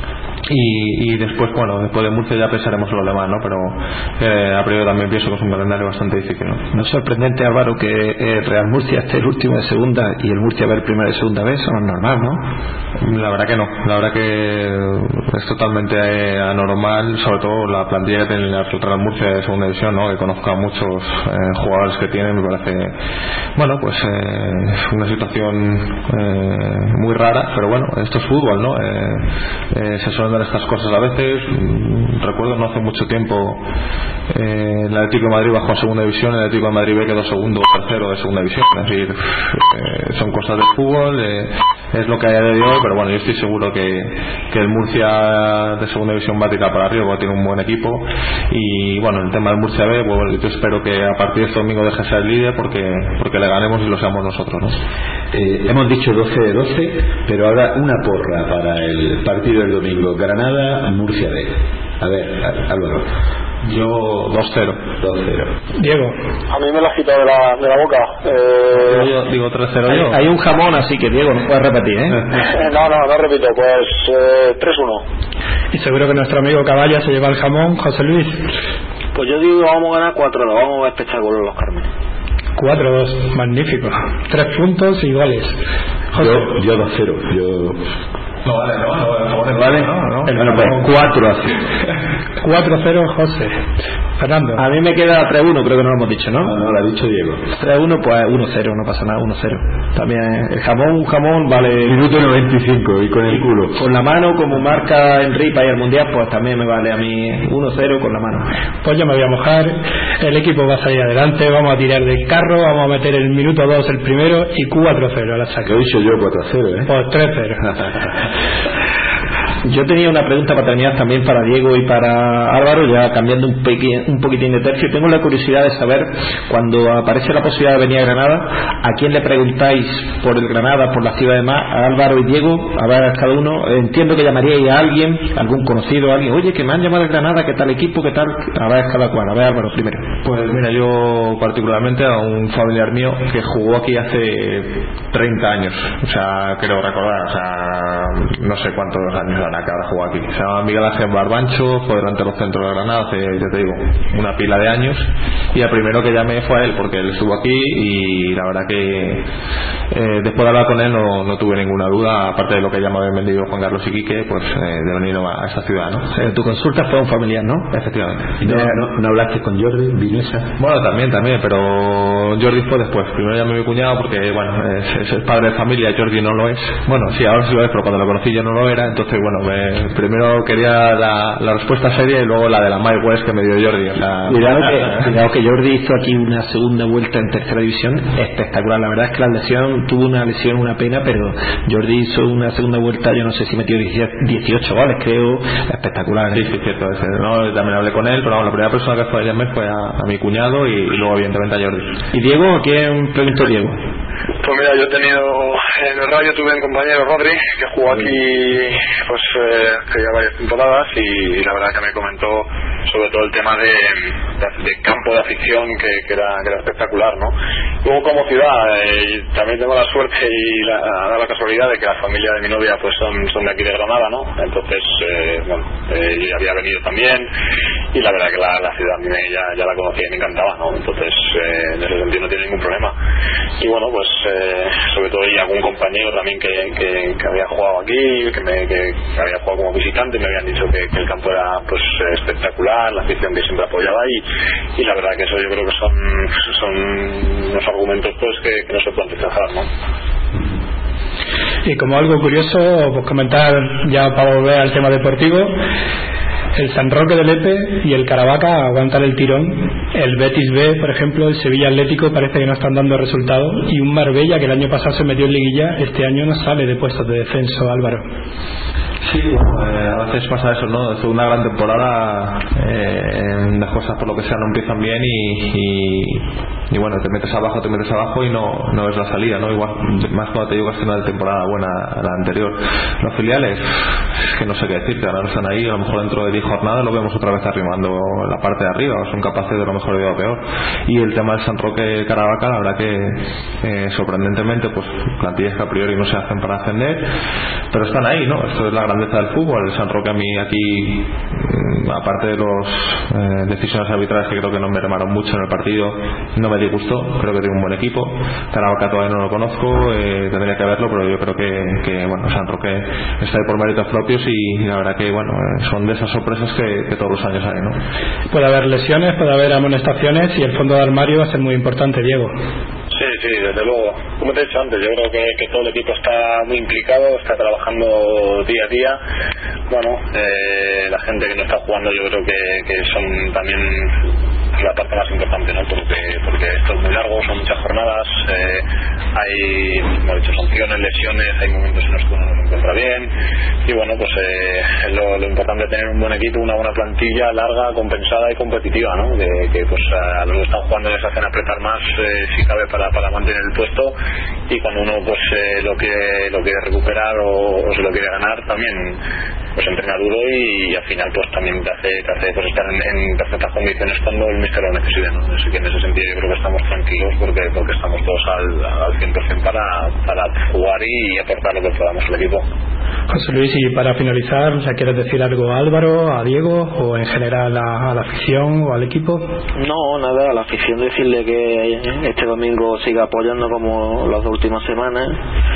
Y después, bueno, después de Murcia ya pensaremos en lo demás, ¿no? Pero a priori también pienso que es un calendario bastante difícil, ¿no? ¿No es sorprendente, Álvaro, que el Real Murcia esté el último de segunda y el Murcia ver primera y segunda vez? Eso no es normal, ¿no? La verdad que no, la verdad que es totalmente anormal, sobre todo la plantilla que tiene el Real Murcia de segunda división, ¿no? Que conozco a muchos jugadores que tienen, me parece, bueno, pues una situación muy rara, pero bueno, esto es fútbol, ¿no? Se suelen dar estas cosas a veces. Recuerdo no hace mucho tiempo el Atlético de Madrid bajó a segunda división, el Atlético de Madrid B quedó segundo o tercero de segunda división. Es decir, son cosas del fútbol, es lo que hay a día de hoy, pero bueno, yo estoy seguro que el Murcia de segunda división va a tirar para arriba, porque tiene un buen equipo. Y bueno, el tema del Murcia B, pues yo espero que a partir de este domingo deje de ser el líder, porque le ganemos y lo seamos nosotros, ¿no? Hemos dicho 12 de 12, pero ahora una porra para el partido del domingo: Granada, Murcia B. A ver, Álvaro. Yo 2-0. Diego. A mí me lo has quitado de la boca. Yo digo 3-0 yo. Hay un jamón, así que Diego no puedes repetir, ¿eh? No repito, pues 3-1. Y seguro que nuestro amigo Caballa se lleva el jamón, José Luis. Pues yo digo, vamos a ganar 4-2, vamos a ver espectáculo en los Cármenes. 4-2, magnífico. 3 puntos y goles. José. Yo 2-0. No vale. No. Bueno, pues 4-0 José. Fernando. A mí me queda 3-1, creo que no lo hemos dicho, ¿no? No, lo ha dicho Diego. 3-1, pues 1-0, no pasa nada, 1-0. También el jamón vale. Minuto 95 y con el culo. Con la mano, como marca Enrique para ir al Mundial, pues también me vale a mí 1-0 con la mano. Pues yo me voy a mojar, el equipo va a salir adelante, vamos a tirar del carro, vamos a meter el minuto 2 el primero y 4-0 a la saca. Lo he dicho yo, 4-0, ¿eh? Pues 3-0. Yo tenía una pregunta para terminar también para Diego y para Álvaro, ya cambiando un poquitín de tercio. Tengo la curiosidad de saber, cuando aparece la posibilidad de venir a Granada, ¿a quién le preguntáis por el Granada, por la ciudad de Mar? A Álvaro y Diego, a ver cada uno. Entiendo que llamaríais a alguien, algún conocido, alguien, oye, que me han llamado a Granada, ¿qué tal equipo, qué tal? A ver cada cual, a ver Álvaro primero. Pues mira, yo particularmente a un familiar mío que jugó aquí hace 30 años, o sea, creo recordar, o sea, no sé cuántos años que habrá jugado aquí. Se llama Miguel Ángel Barbancho, fue delantero centro de Granada hace, ya te digo, una pila de años, y el primero que llamé fue a él, porque él estuvo aquí, y la verdad que después de hablar con él no tuve ninguna duda, aparte de lo que ya me habían vendido Juan Carlos y Quique, pues de venir a esta ciudad, ¿no? O sea, tu consulta fue un familiar, ¿no? Efectivamente. ¿No hablaste con Jordi Vinuesa? Bueno, también, pero Jordi fue después. Primero llamé a mi cuñado porque, bueno, es el padre de familia, Jordi no lo es. Bueno, sí, ahora sí lo es, pero cuando lo conocí yo no lo era, entonces, bueno, primero quería la respuesta seria y luego la de la Mike West que me dio Jordi. O sea, cuidado que Jordi hizo aquí una segunda vuelta en tercera división espectacular. La verdad es que la lesión, tuvo una lesión, una pena, pero Jordi hizo una segunda vuelta, yo no sé si metió 18 goles, creo, espectacular. Sí, cierto. No, también hablé con él, pero bueno, la primera persona que fue a llamarme fue a mi cuñado y luego evidentemente a Jordi. ¿Y Diego? ¿A quién preguntó Diego? Pues mira, yo he tenido en el Radio, tuve un compañero, Rodri, que jugó aquí pues hace ya varias temporadas, y la verdad que me comentó sobre todo el tema de campo de afición, que era espectacular, ¿no? Luego como ciudad, también tengo la suerte y la casualidad de que la familia de mi novia pues son de aquí de Granada, ¿no? Entonces, yo había venido también, y la verdad que la ciudad a mí ya la conocía y me encantaba, ¿no? Entonces, en ese sentido no tiene ningún problema. Y bueno, pues sobre todo y algún compañero también que había jugado aquí, que había jugado como visitante, me habían dicho que el campo era pues espectacular, la afición que siempre apoyaba, y la verdad que eso yo creo que son unos argumentos pues que no se pueden rechazar, ¿no? Y como algo curioso, pues comentar ya para volver al tema deportivo, el San Roque de Lepe y el Caravaca aguantan el tirón. El Betis B, por ejemplo, el Sevilla Atlético parece que no están dando resultados, y un Marbella que el año pasado se metió en liguilla, este año no sale de puestos de descenso. Álvaro. Sí, a veces pasa eso, ¿no? Después de una gran temporada, las cosas por lo que sea no empiezan bien, y bueno, te metes abajo y no ves la salida, ¿no? Igual, más cuando te llegas a una temporada buena a la anterior. Los filiales, es que no sé qué decirte, ahora están ahí, a lo mejor dentro de 10 jornadas lo vemos otra vez arrimando la parte de arriba, son capaces de lo mejor y de lo peor. Y el tema del San Roque Caravaca, la verdad que sorprendentemente, pues plantillas que a priori no se hacen para ascender, pero están ahí, ¿no? Esto es la grandeza del fútbol. El San Roque a mí aquí, aparte de las decisiones arbitrales que creo que no me remaron mucho en el partido, no me disgustó, creo que tiene un buen equipo. Caravaca todavía no lo conozco, tendría que verlo, pero yo creo que bueno, San Roque está ahí por méritos propios, y la verdad que bueno, son de esas sorpresas que todos los años hay, ¿no? Puede haber lesiones, puede haber amonestaciones, y el fondo de armario va a ser muy importante, Diego. Sí, desde luego. Como te he dicho antes, yo creo que todo el equipo está muy implicado, está trabajando día a día. Bueno, la gente que no está jugando yo creo que son también la parte más importante, ¿no? Porque esto es muy largo, son muchas jornadas, hay, como he dicho, sanciones, lesiones, hay momentos en los que uno no se encuentra bien, y bueno, pues lo importante es tener un buen equipo, una buena plantilla larga, compensada y competitiva, ¿no? Que pues a los que están jugando les hacen apretar más, si cabe, para mantener el puesto, y cuando uno pues lo quiere recuperar o se lo quiere ganar, también pues entrena duro, y al final pues también te hace pues estar en perfectas condiciones cuando el míster lo necesite, ¿no? Así que en ese sentido yo creo que estamos tranquilos porque estamos todos al 100% para jugar y aportar lo que podamos al equipo. José Luis, y para finalizar, ¿quieres decir algo a Álvaro, a Diego, o en general a la afición o al equipo? No, nada, a la afición decirle que este domingo siga apoyando como las últimas semanas,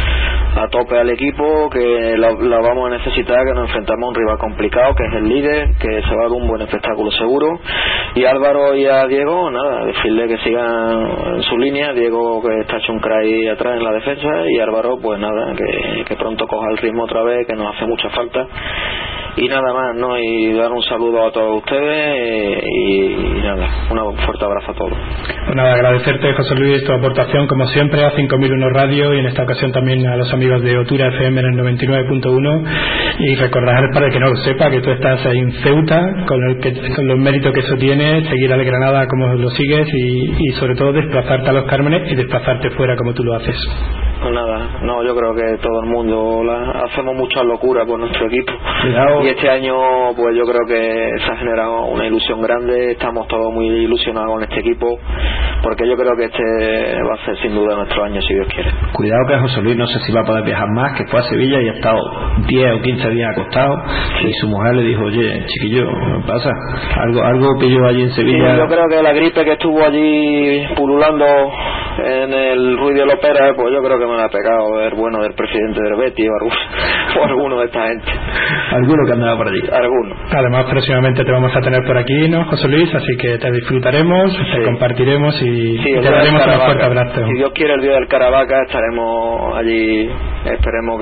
a tope al equipo, que la vamos a necesitar, que nos enfrentamos a un rival complicado, que es el líder, que se va a dar un buen espectáculo seguro. Y a Álvaro y a Diego, nada, decirle que sigan en su línea. Diego, que está hecho un crack atrás en la defensa, y Álvaro, pues nada, que pronto coja el ritmo otra vez, que nos hace mucha falta. Y nada más, ¿no? Y dar un saludo a todos ustedes, y nada, un fuerte abrazo a todos. Pues nada, agradecerte, José Luis, tu aportación como siempre a 5001 Radio, y en esta ocasión también a los amigos de Otura FM en el 99.1, y recordar, para el que no lo sepa, que tú estás ahí en Ceuta, con los méritos que eso tiene, seguir al Granada como lo sigues, y sobre todo desplazarte a Los Cármenes y desplazarte fuera como tú lo haces. Pues nada, no, yo creo que todo el mundo hacemos muchas locuras por nuestro equipo. Cuidado. Y este año pues yo creo que se ha generado una ilusión grande, estamos todos muy ilusionados con este equipo, porque yo creo que este va a ser sin duda nuestro año, si Dios quiere. Cuidado que José Luis no sé si va a poder viajar más, que fue a Sevilla y ha estado 10 o 15 días acostado, y su mujer le dijo: oye, chiquillo, ¿qué pasa? Algo pilló allí en Sevilla. Sí, yo creo que la gripe que estuvo allí pululando en el Ruiz de Lopera, pues yo creo que me la ha pegado del presidente del Betis o alguno de esta gente. Alguno que andaba por allí. Alguno. Además, próximamente te vamos a tener por aquí, ¿no, José Luis? Así que te disfrutaremos, te compartiremos, y te daremos un fuerte abrazo. Si Dios quiere, el día del Caravaca estaremos allí, esperemos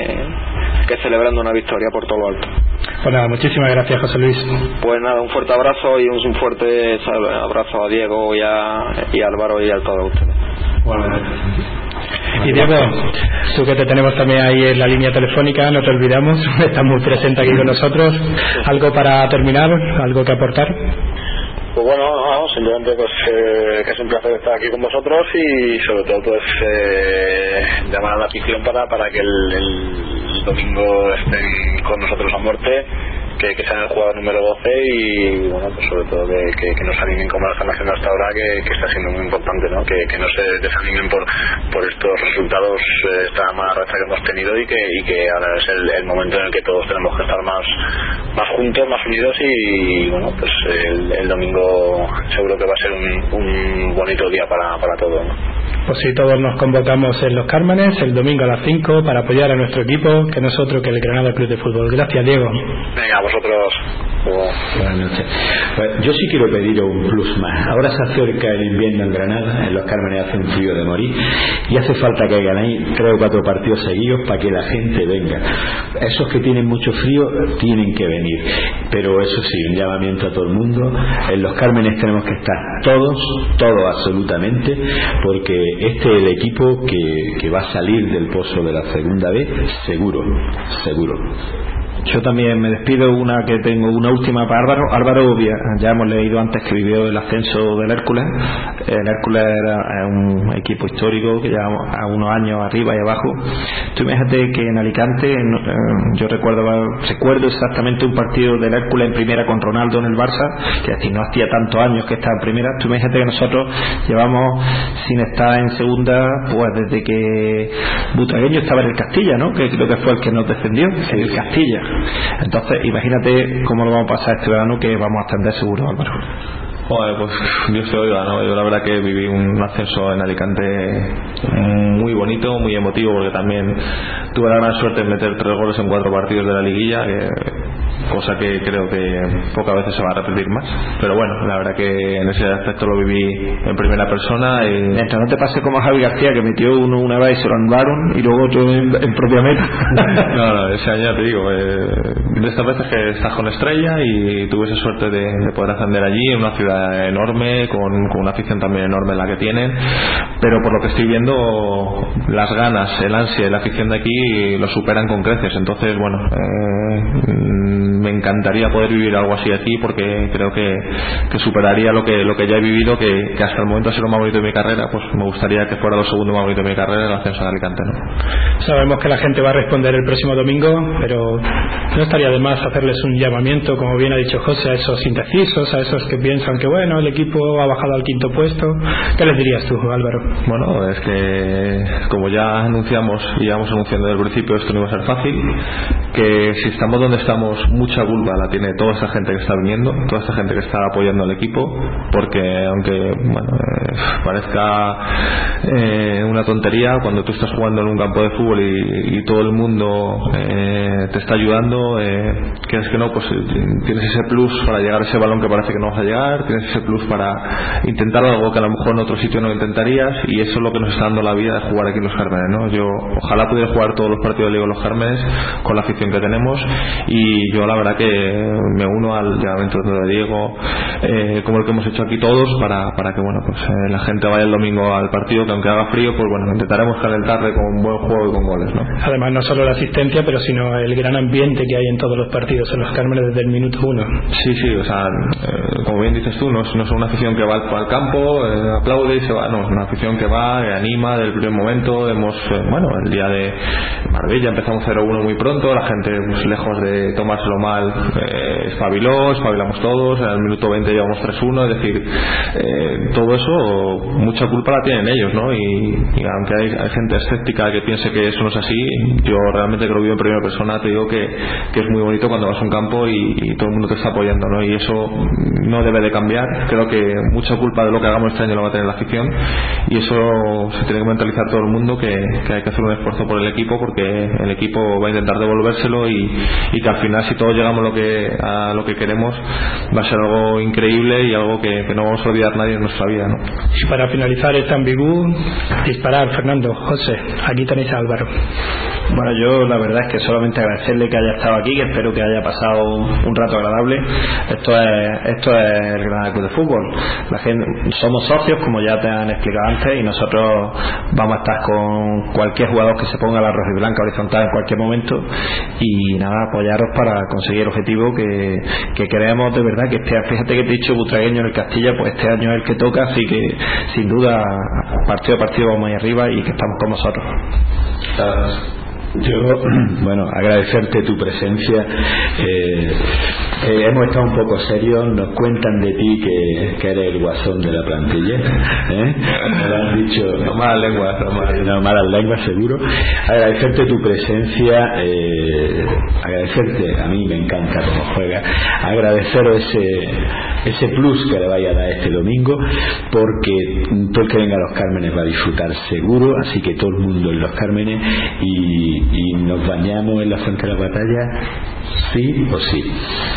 que celebrando una victoria por todo lo alto. Pues nada, muchísimas gracias, José Luis. Pues nada, un fuerte abrazo, y un fuerte abrazo a Diego y a Álvaro y a todos ustedes. Bueno. Y Diego, tú que te tenemos también ahí en la línea telefónica, no te olvidamos, estás muy presente aquí con nosotros. ¿Algo para terminar? ¿Algo que aportar? Pues bueno, simplemente pues que es un placer estar aquí con vosotros y sobre todo pues llamar a la afición para que el domingo estén con nosotros a muerte, que sean el jugador número 12 y bueno, pues sobre todo que nos animen como lo están haciendo hasta ahora, que está siendo muy importante, ¿no? Que no se desanimen por estos resultados, esta mala racha que hemos tenido y que ahora es el momento en el que todos tenemos que estar más juntos, más unidos y bueno, pues el domingo seguro que va a ser un bonito día para todos, ¿no? Pues sí, todos nos convocamos en Los Cármenes el domingo a las 5 para apoyar a nuestro equipo, que nosotros, que el Granada Club de Fútbol. Gracias, Diego. Venga, vosotros. Buenas noches. Pues yo sí quiero pediros un plus más. Ahora se acerca el invierno en Granada, en Los Cármenes hace un frío de morir y hace falta que ganéis 3 o 4 partidos seguidos para que la gente venga. Esos que tienen mucho frío tienen que venir, pero eso sí, un llamamiento a todo el mundo. En Los Cármenes tenemos que estar todos absolutamente, porque este es el equipo que va a salir del pozo de la segunda vez seguro. Yo también me despido, tengo una última para Álvaro. Ya hemos leído antes que vivió el ascenso del Hércules. El Hércules era un equipo histórico que lleva a unos años arriba y abajo. Tú imagínate que en Alicante, yo recuerdo exactamente un partido del Hércules en primera con Ronaldo en el Barça, que es decir, no hacía tantos años que estaba en primera. Tú imagínate que nosotros llevamos sin estar en segunda pues desde que Butragueño estaba en el Castilla, ¿no? Que creo que fue el que nos descendió, el Castilla. Entonces imagínate cómo lo vamos a pasar este verano, que vamos a ascender seguro, Álvaro. Joder, pues Dios te oiga, ¿no? Yo la verdad que viví un ascenso en Alicante muy bonito, muy emotivo, porque también tuve la gran suerte de meter 3 goles en 4 partidos de la liguilla, cosa que creo que pocas veces se va a repetir más. Pero bueno, la verdad que en ese aspecto lo viví en primera persona. Mientras no te pase como a Javi García, que metió uno una vez y se lo anularon, y luego otro en propia meta. No, ese año ya te digo, de estas veces que estás con Estrella y tuve esa suerte de poder ascender allí, en una ciudad enorme, con una afición también enorme la que tienen, pero por lo que estoy viendo, las ganas, el ansia y la afición de aquí lo superan con creces. Entonces bueno, me encantaría poder vivir algo así aquí, porque creo que superaría lo que ya he vivido, que hasta el momento ha sido lo más bonito de mi carrera. Pues me gustaría que fuera lo segundo más bonito de mi carrera, el ascenso de Alicante, ¿no? Sabemos que la gente va a responder el próximo domingo, pero no estaría de más hacerles un llamamiento, como bien ha dicho José, a esos indecisos, a esos que piensan que bueno, el equipo ha bajado al 5º puesto. ¿Qué les dirías tú, Álvaro? Bueno, es que como ya anunciamos y llevamos anunciando desde el principio, esto no iba a ser fácil, que si estamos donde estamos, mucha culpa la tiene toda esta gente que está viniendo, toda esta gente que está apoyando al equipo, porque aunque bueno, parezca una tontería, cuando tú estás jugando en un campo de fútbol y todo el mundo te está ayudando, quieres que no, pues tienes ese plus para llegar a ese balón que parece que no vas a llegar, tienes ese plus para intentar algo que a lo mejor en otro sitio no intentarías, y eso es lo que nos está dando la vida de jugar aquí en Los Cármenes, ¿no? Yo ojalá pudiera jugar todos los partidos de Liga en Los Cármenes con la afición que tenemos, y yo la verdad que me uno al llamamiento de Diego, como el que hemos hecho aquí todos, para que bueno, pues la gente vaya el domingo al partido, que aunque haga frío, pues bueno, intentaremos calentarle con un buen juego y con goles, ¿no? Además, no solo la asistencia, pero sino el gran ambiente que hay en todos los partidos en Los Cármenes desde el minuto 1. Sí, o sea, como bien dices tú, no es una afición que va al campo, aplaude y se va, no, es una afición que va, anima desde el primer momento. Bueno, el día de Marbella empezamos 0-1 muy pronto, la gente pues, lejos de tomárselo mal, espabilamos todos, en el minuto 20 llevamos 3-1, es decir, todo eso, mucha culpa la tienen ellos, ¿no? Y aunque hay gente escéptica que piense que eso no es así, yo realmente que lo vivo en primera persona, te digo que es muy bonito cuando vas a un campo y todo el mundo te está apoyando, ¿no? Y eso no debe de cambiar. Creo que mucha culpa de lo que hagamos este año lo va a tener la afición, y eso se tiene que mentalizar todo el mundo, que hay que hacer un esfuerzo por el equipo, porque el equipo va a intentar devolvérselo, y que al final, si todos llegamos a lo que queremos, va a ser algo increíble y algo que no vamos a olvidar nadie en nuestra vida, ¿no? Y para finalizar esta ambigú, disparar, Fernando, José, aquí tenéis a Álvaro. Bueno, yo la verdad es que solamente agradecerle que haya estado aquí, que espero que haya pasado un rato agradable. Esto es el Granada Club de Fútbol. La gente, somos socios, como ya te han explicado antes, y nosotros vamos a estar con cualquier jugador que se ponga la roja y blanca horizontal en cualquier momento, y nada, apoyaros para conseguir el objetivo que creemos de verdad que fíjate que te he dicho butragueño en el Castilla, pues este año es el que toca, así que sin duda partido a partido vamos ahí arriba y que estamos con vosotros. Yo, bueno, agradecerte tu presencia. Hemos estado un poco serios. Nos cuentan de ti que eres el guasón de la plantilla, me lo han dicho. No malas lenguas, seguro. Agradecerte tu presencia, agradecerte, a mí me encanta cómo juega, agradeceros ese plus que le vaya a dar este domingo, porque todo el que venga a Los Cármenes va a disfrutar seguro, así que todo el mundo en Los Cármenes, y nos bañamos en la Fuente de la Batalla, sí o sí.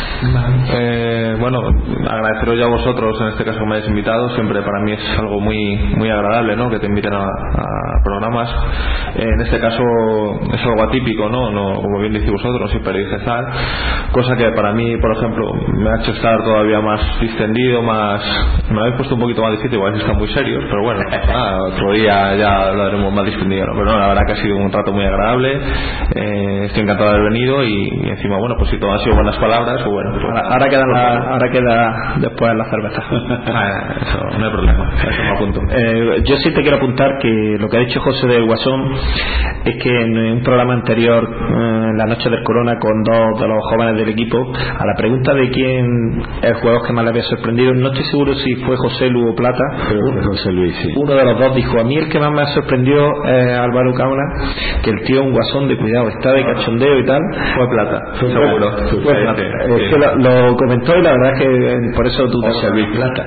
Bueno, agradeceros ya a vosotros, en este caso que me hayáis invitado. Siempre para mí es algo muy agradable, ¿no?, que te inviten a programas. En este caso es algo atípico, ¿no? Como bien decís vosotros, sin periodizar, cosa que para mí, por ejemplo, me ha hecho estar todavía más distendido, me lo habéis puesto un poquito más difícil, igual están muy serios, pero bueno, otro día ya lo haremos más distendido, ¿no? Pero no, la verdad que ha sido un rato muy agradable. Estoy encantado de haber venido, y encima, bueno, pues si todo han sido buenas palabras, pues bueno, pues ahora queda después la cerveza. Eso no hay problema, eso me apunto. Yo sí te quiero apuntar que lo que ha dicho José del Guasón es que en un programa anterior, en la noche del Corona, con dos de los jóvenes del equipo, a la pregunta de quién es el jugador que más le había sorprendido, no estoy seguro si fue José Luis o Plata, José Luis, sí. Uno de los dos dijo: a mí el que más me ha sorprendido es Álvaro Cauna, que el tío es un guasón de cuidado, está de cachondeo y tal. Fue Plata, seguro. Es que lo comentó, y la verdad es que por eso tú te José Luis Plata.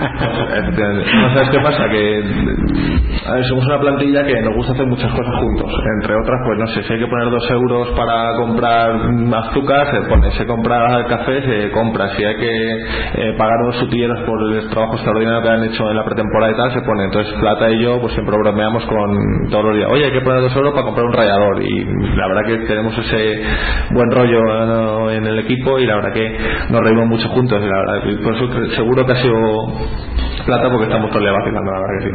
No sabes qué pasa, que a ver, somos una plantilla que nos gusta hacer muchas cosas juntos, entre otras, pues no sé, si hay que poner 2 euros para comprar azúcar, se pone, se compra café, se compra, si hay que pagar unos sutilleros por el trabajo extraordinario que han hecho en la pretemporada y tal, se pone. Entonces Plata y yo pues siempre bromeamos con todos los días: oye, hay que poner 2 euros para comprar un rallador, y la verdad que tenemos ese buen rollo en el equipo, y la verdad que nos reímos mucho juntos, y la verdad, por eso seguro que ha sido Plata, porque estamos todos vacilando, la verdad que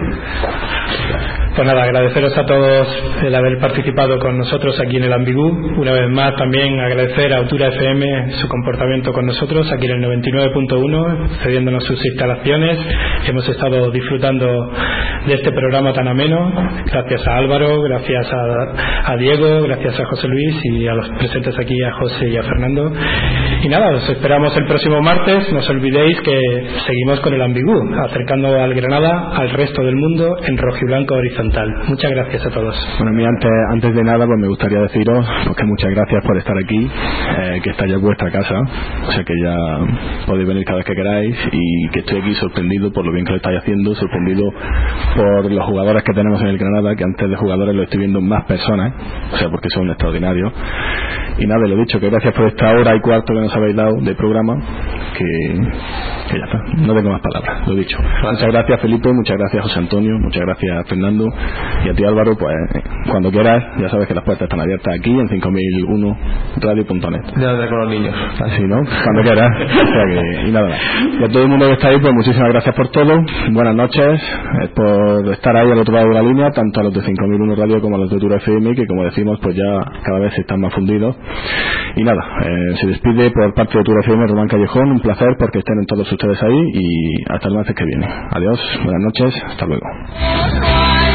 sí. Pues nada, agradeceros a todos el haber participado con nosotros aquí en el Ambigú. Una vez más también agradecer a Altura FM su comportamiento con nosotros aquí en el 99.1, cediéndonos sus instalaciones. Hemos estado disfrutando de este programa tan ameno, gracias a Álvaro, gracias a Diego, gracias a José Luis, y a los presentes aquí, a José y a Fernando. Y nada, os esperamos el próximo martes. No os olvidéis que seguimos con el Ambigú, acercando al Granada al resto del mundo en rojiblanco horizontal. Muchas gracias a todos. Bueno, a mí antes de nada, pues me gustaría deciros pues que muchas gracias por estar aquí, que esta ya es vuestra casa, o sea que ya podéis venir cada vez que queráis, y que estoy aquí sorprendido por lo bien que lo estáis haciendo, sorprendido por los jugadores que tenemos en el Granada, que antes de jugadores lo estoy viendo más personas, o sea, porque son extraordinarios. Y nada, lo dicho, que gracias por esta hora y cuarto que nos habéis dado de programa, que ya está, no tengo más palabras, lo dicho. Muchas gracias, Felipe, muchas gracias, José Antonio, muchas gracias, Fernando, y a ti, Álvaro, pues cuando quieras, ya sabes que las puertas están abiertas aquí en 5001radio.net. Ya con los niños. Así, ¿no? Cuando quieras. O sea que, y nada más. Y a todo el mundo que está ahí, pues muchísimas gracias por todo, buenas noches, por estar ahí al otro lado de la línea, tanto a los de 5001 Radio como a los de Altura FM, que como decimos, pues ya cada vez están más fundidos. Y nada, se despide por parte de Altura FM Román Callejón, un placer porque estén todos ustedes ahí, y hasta el martes que viene. Adiós, buenas noches, hasta luego.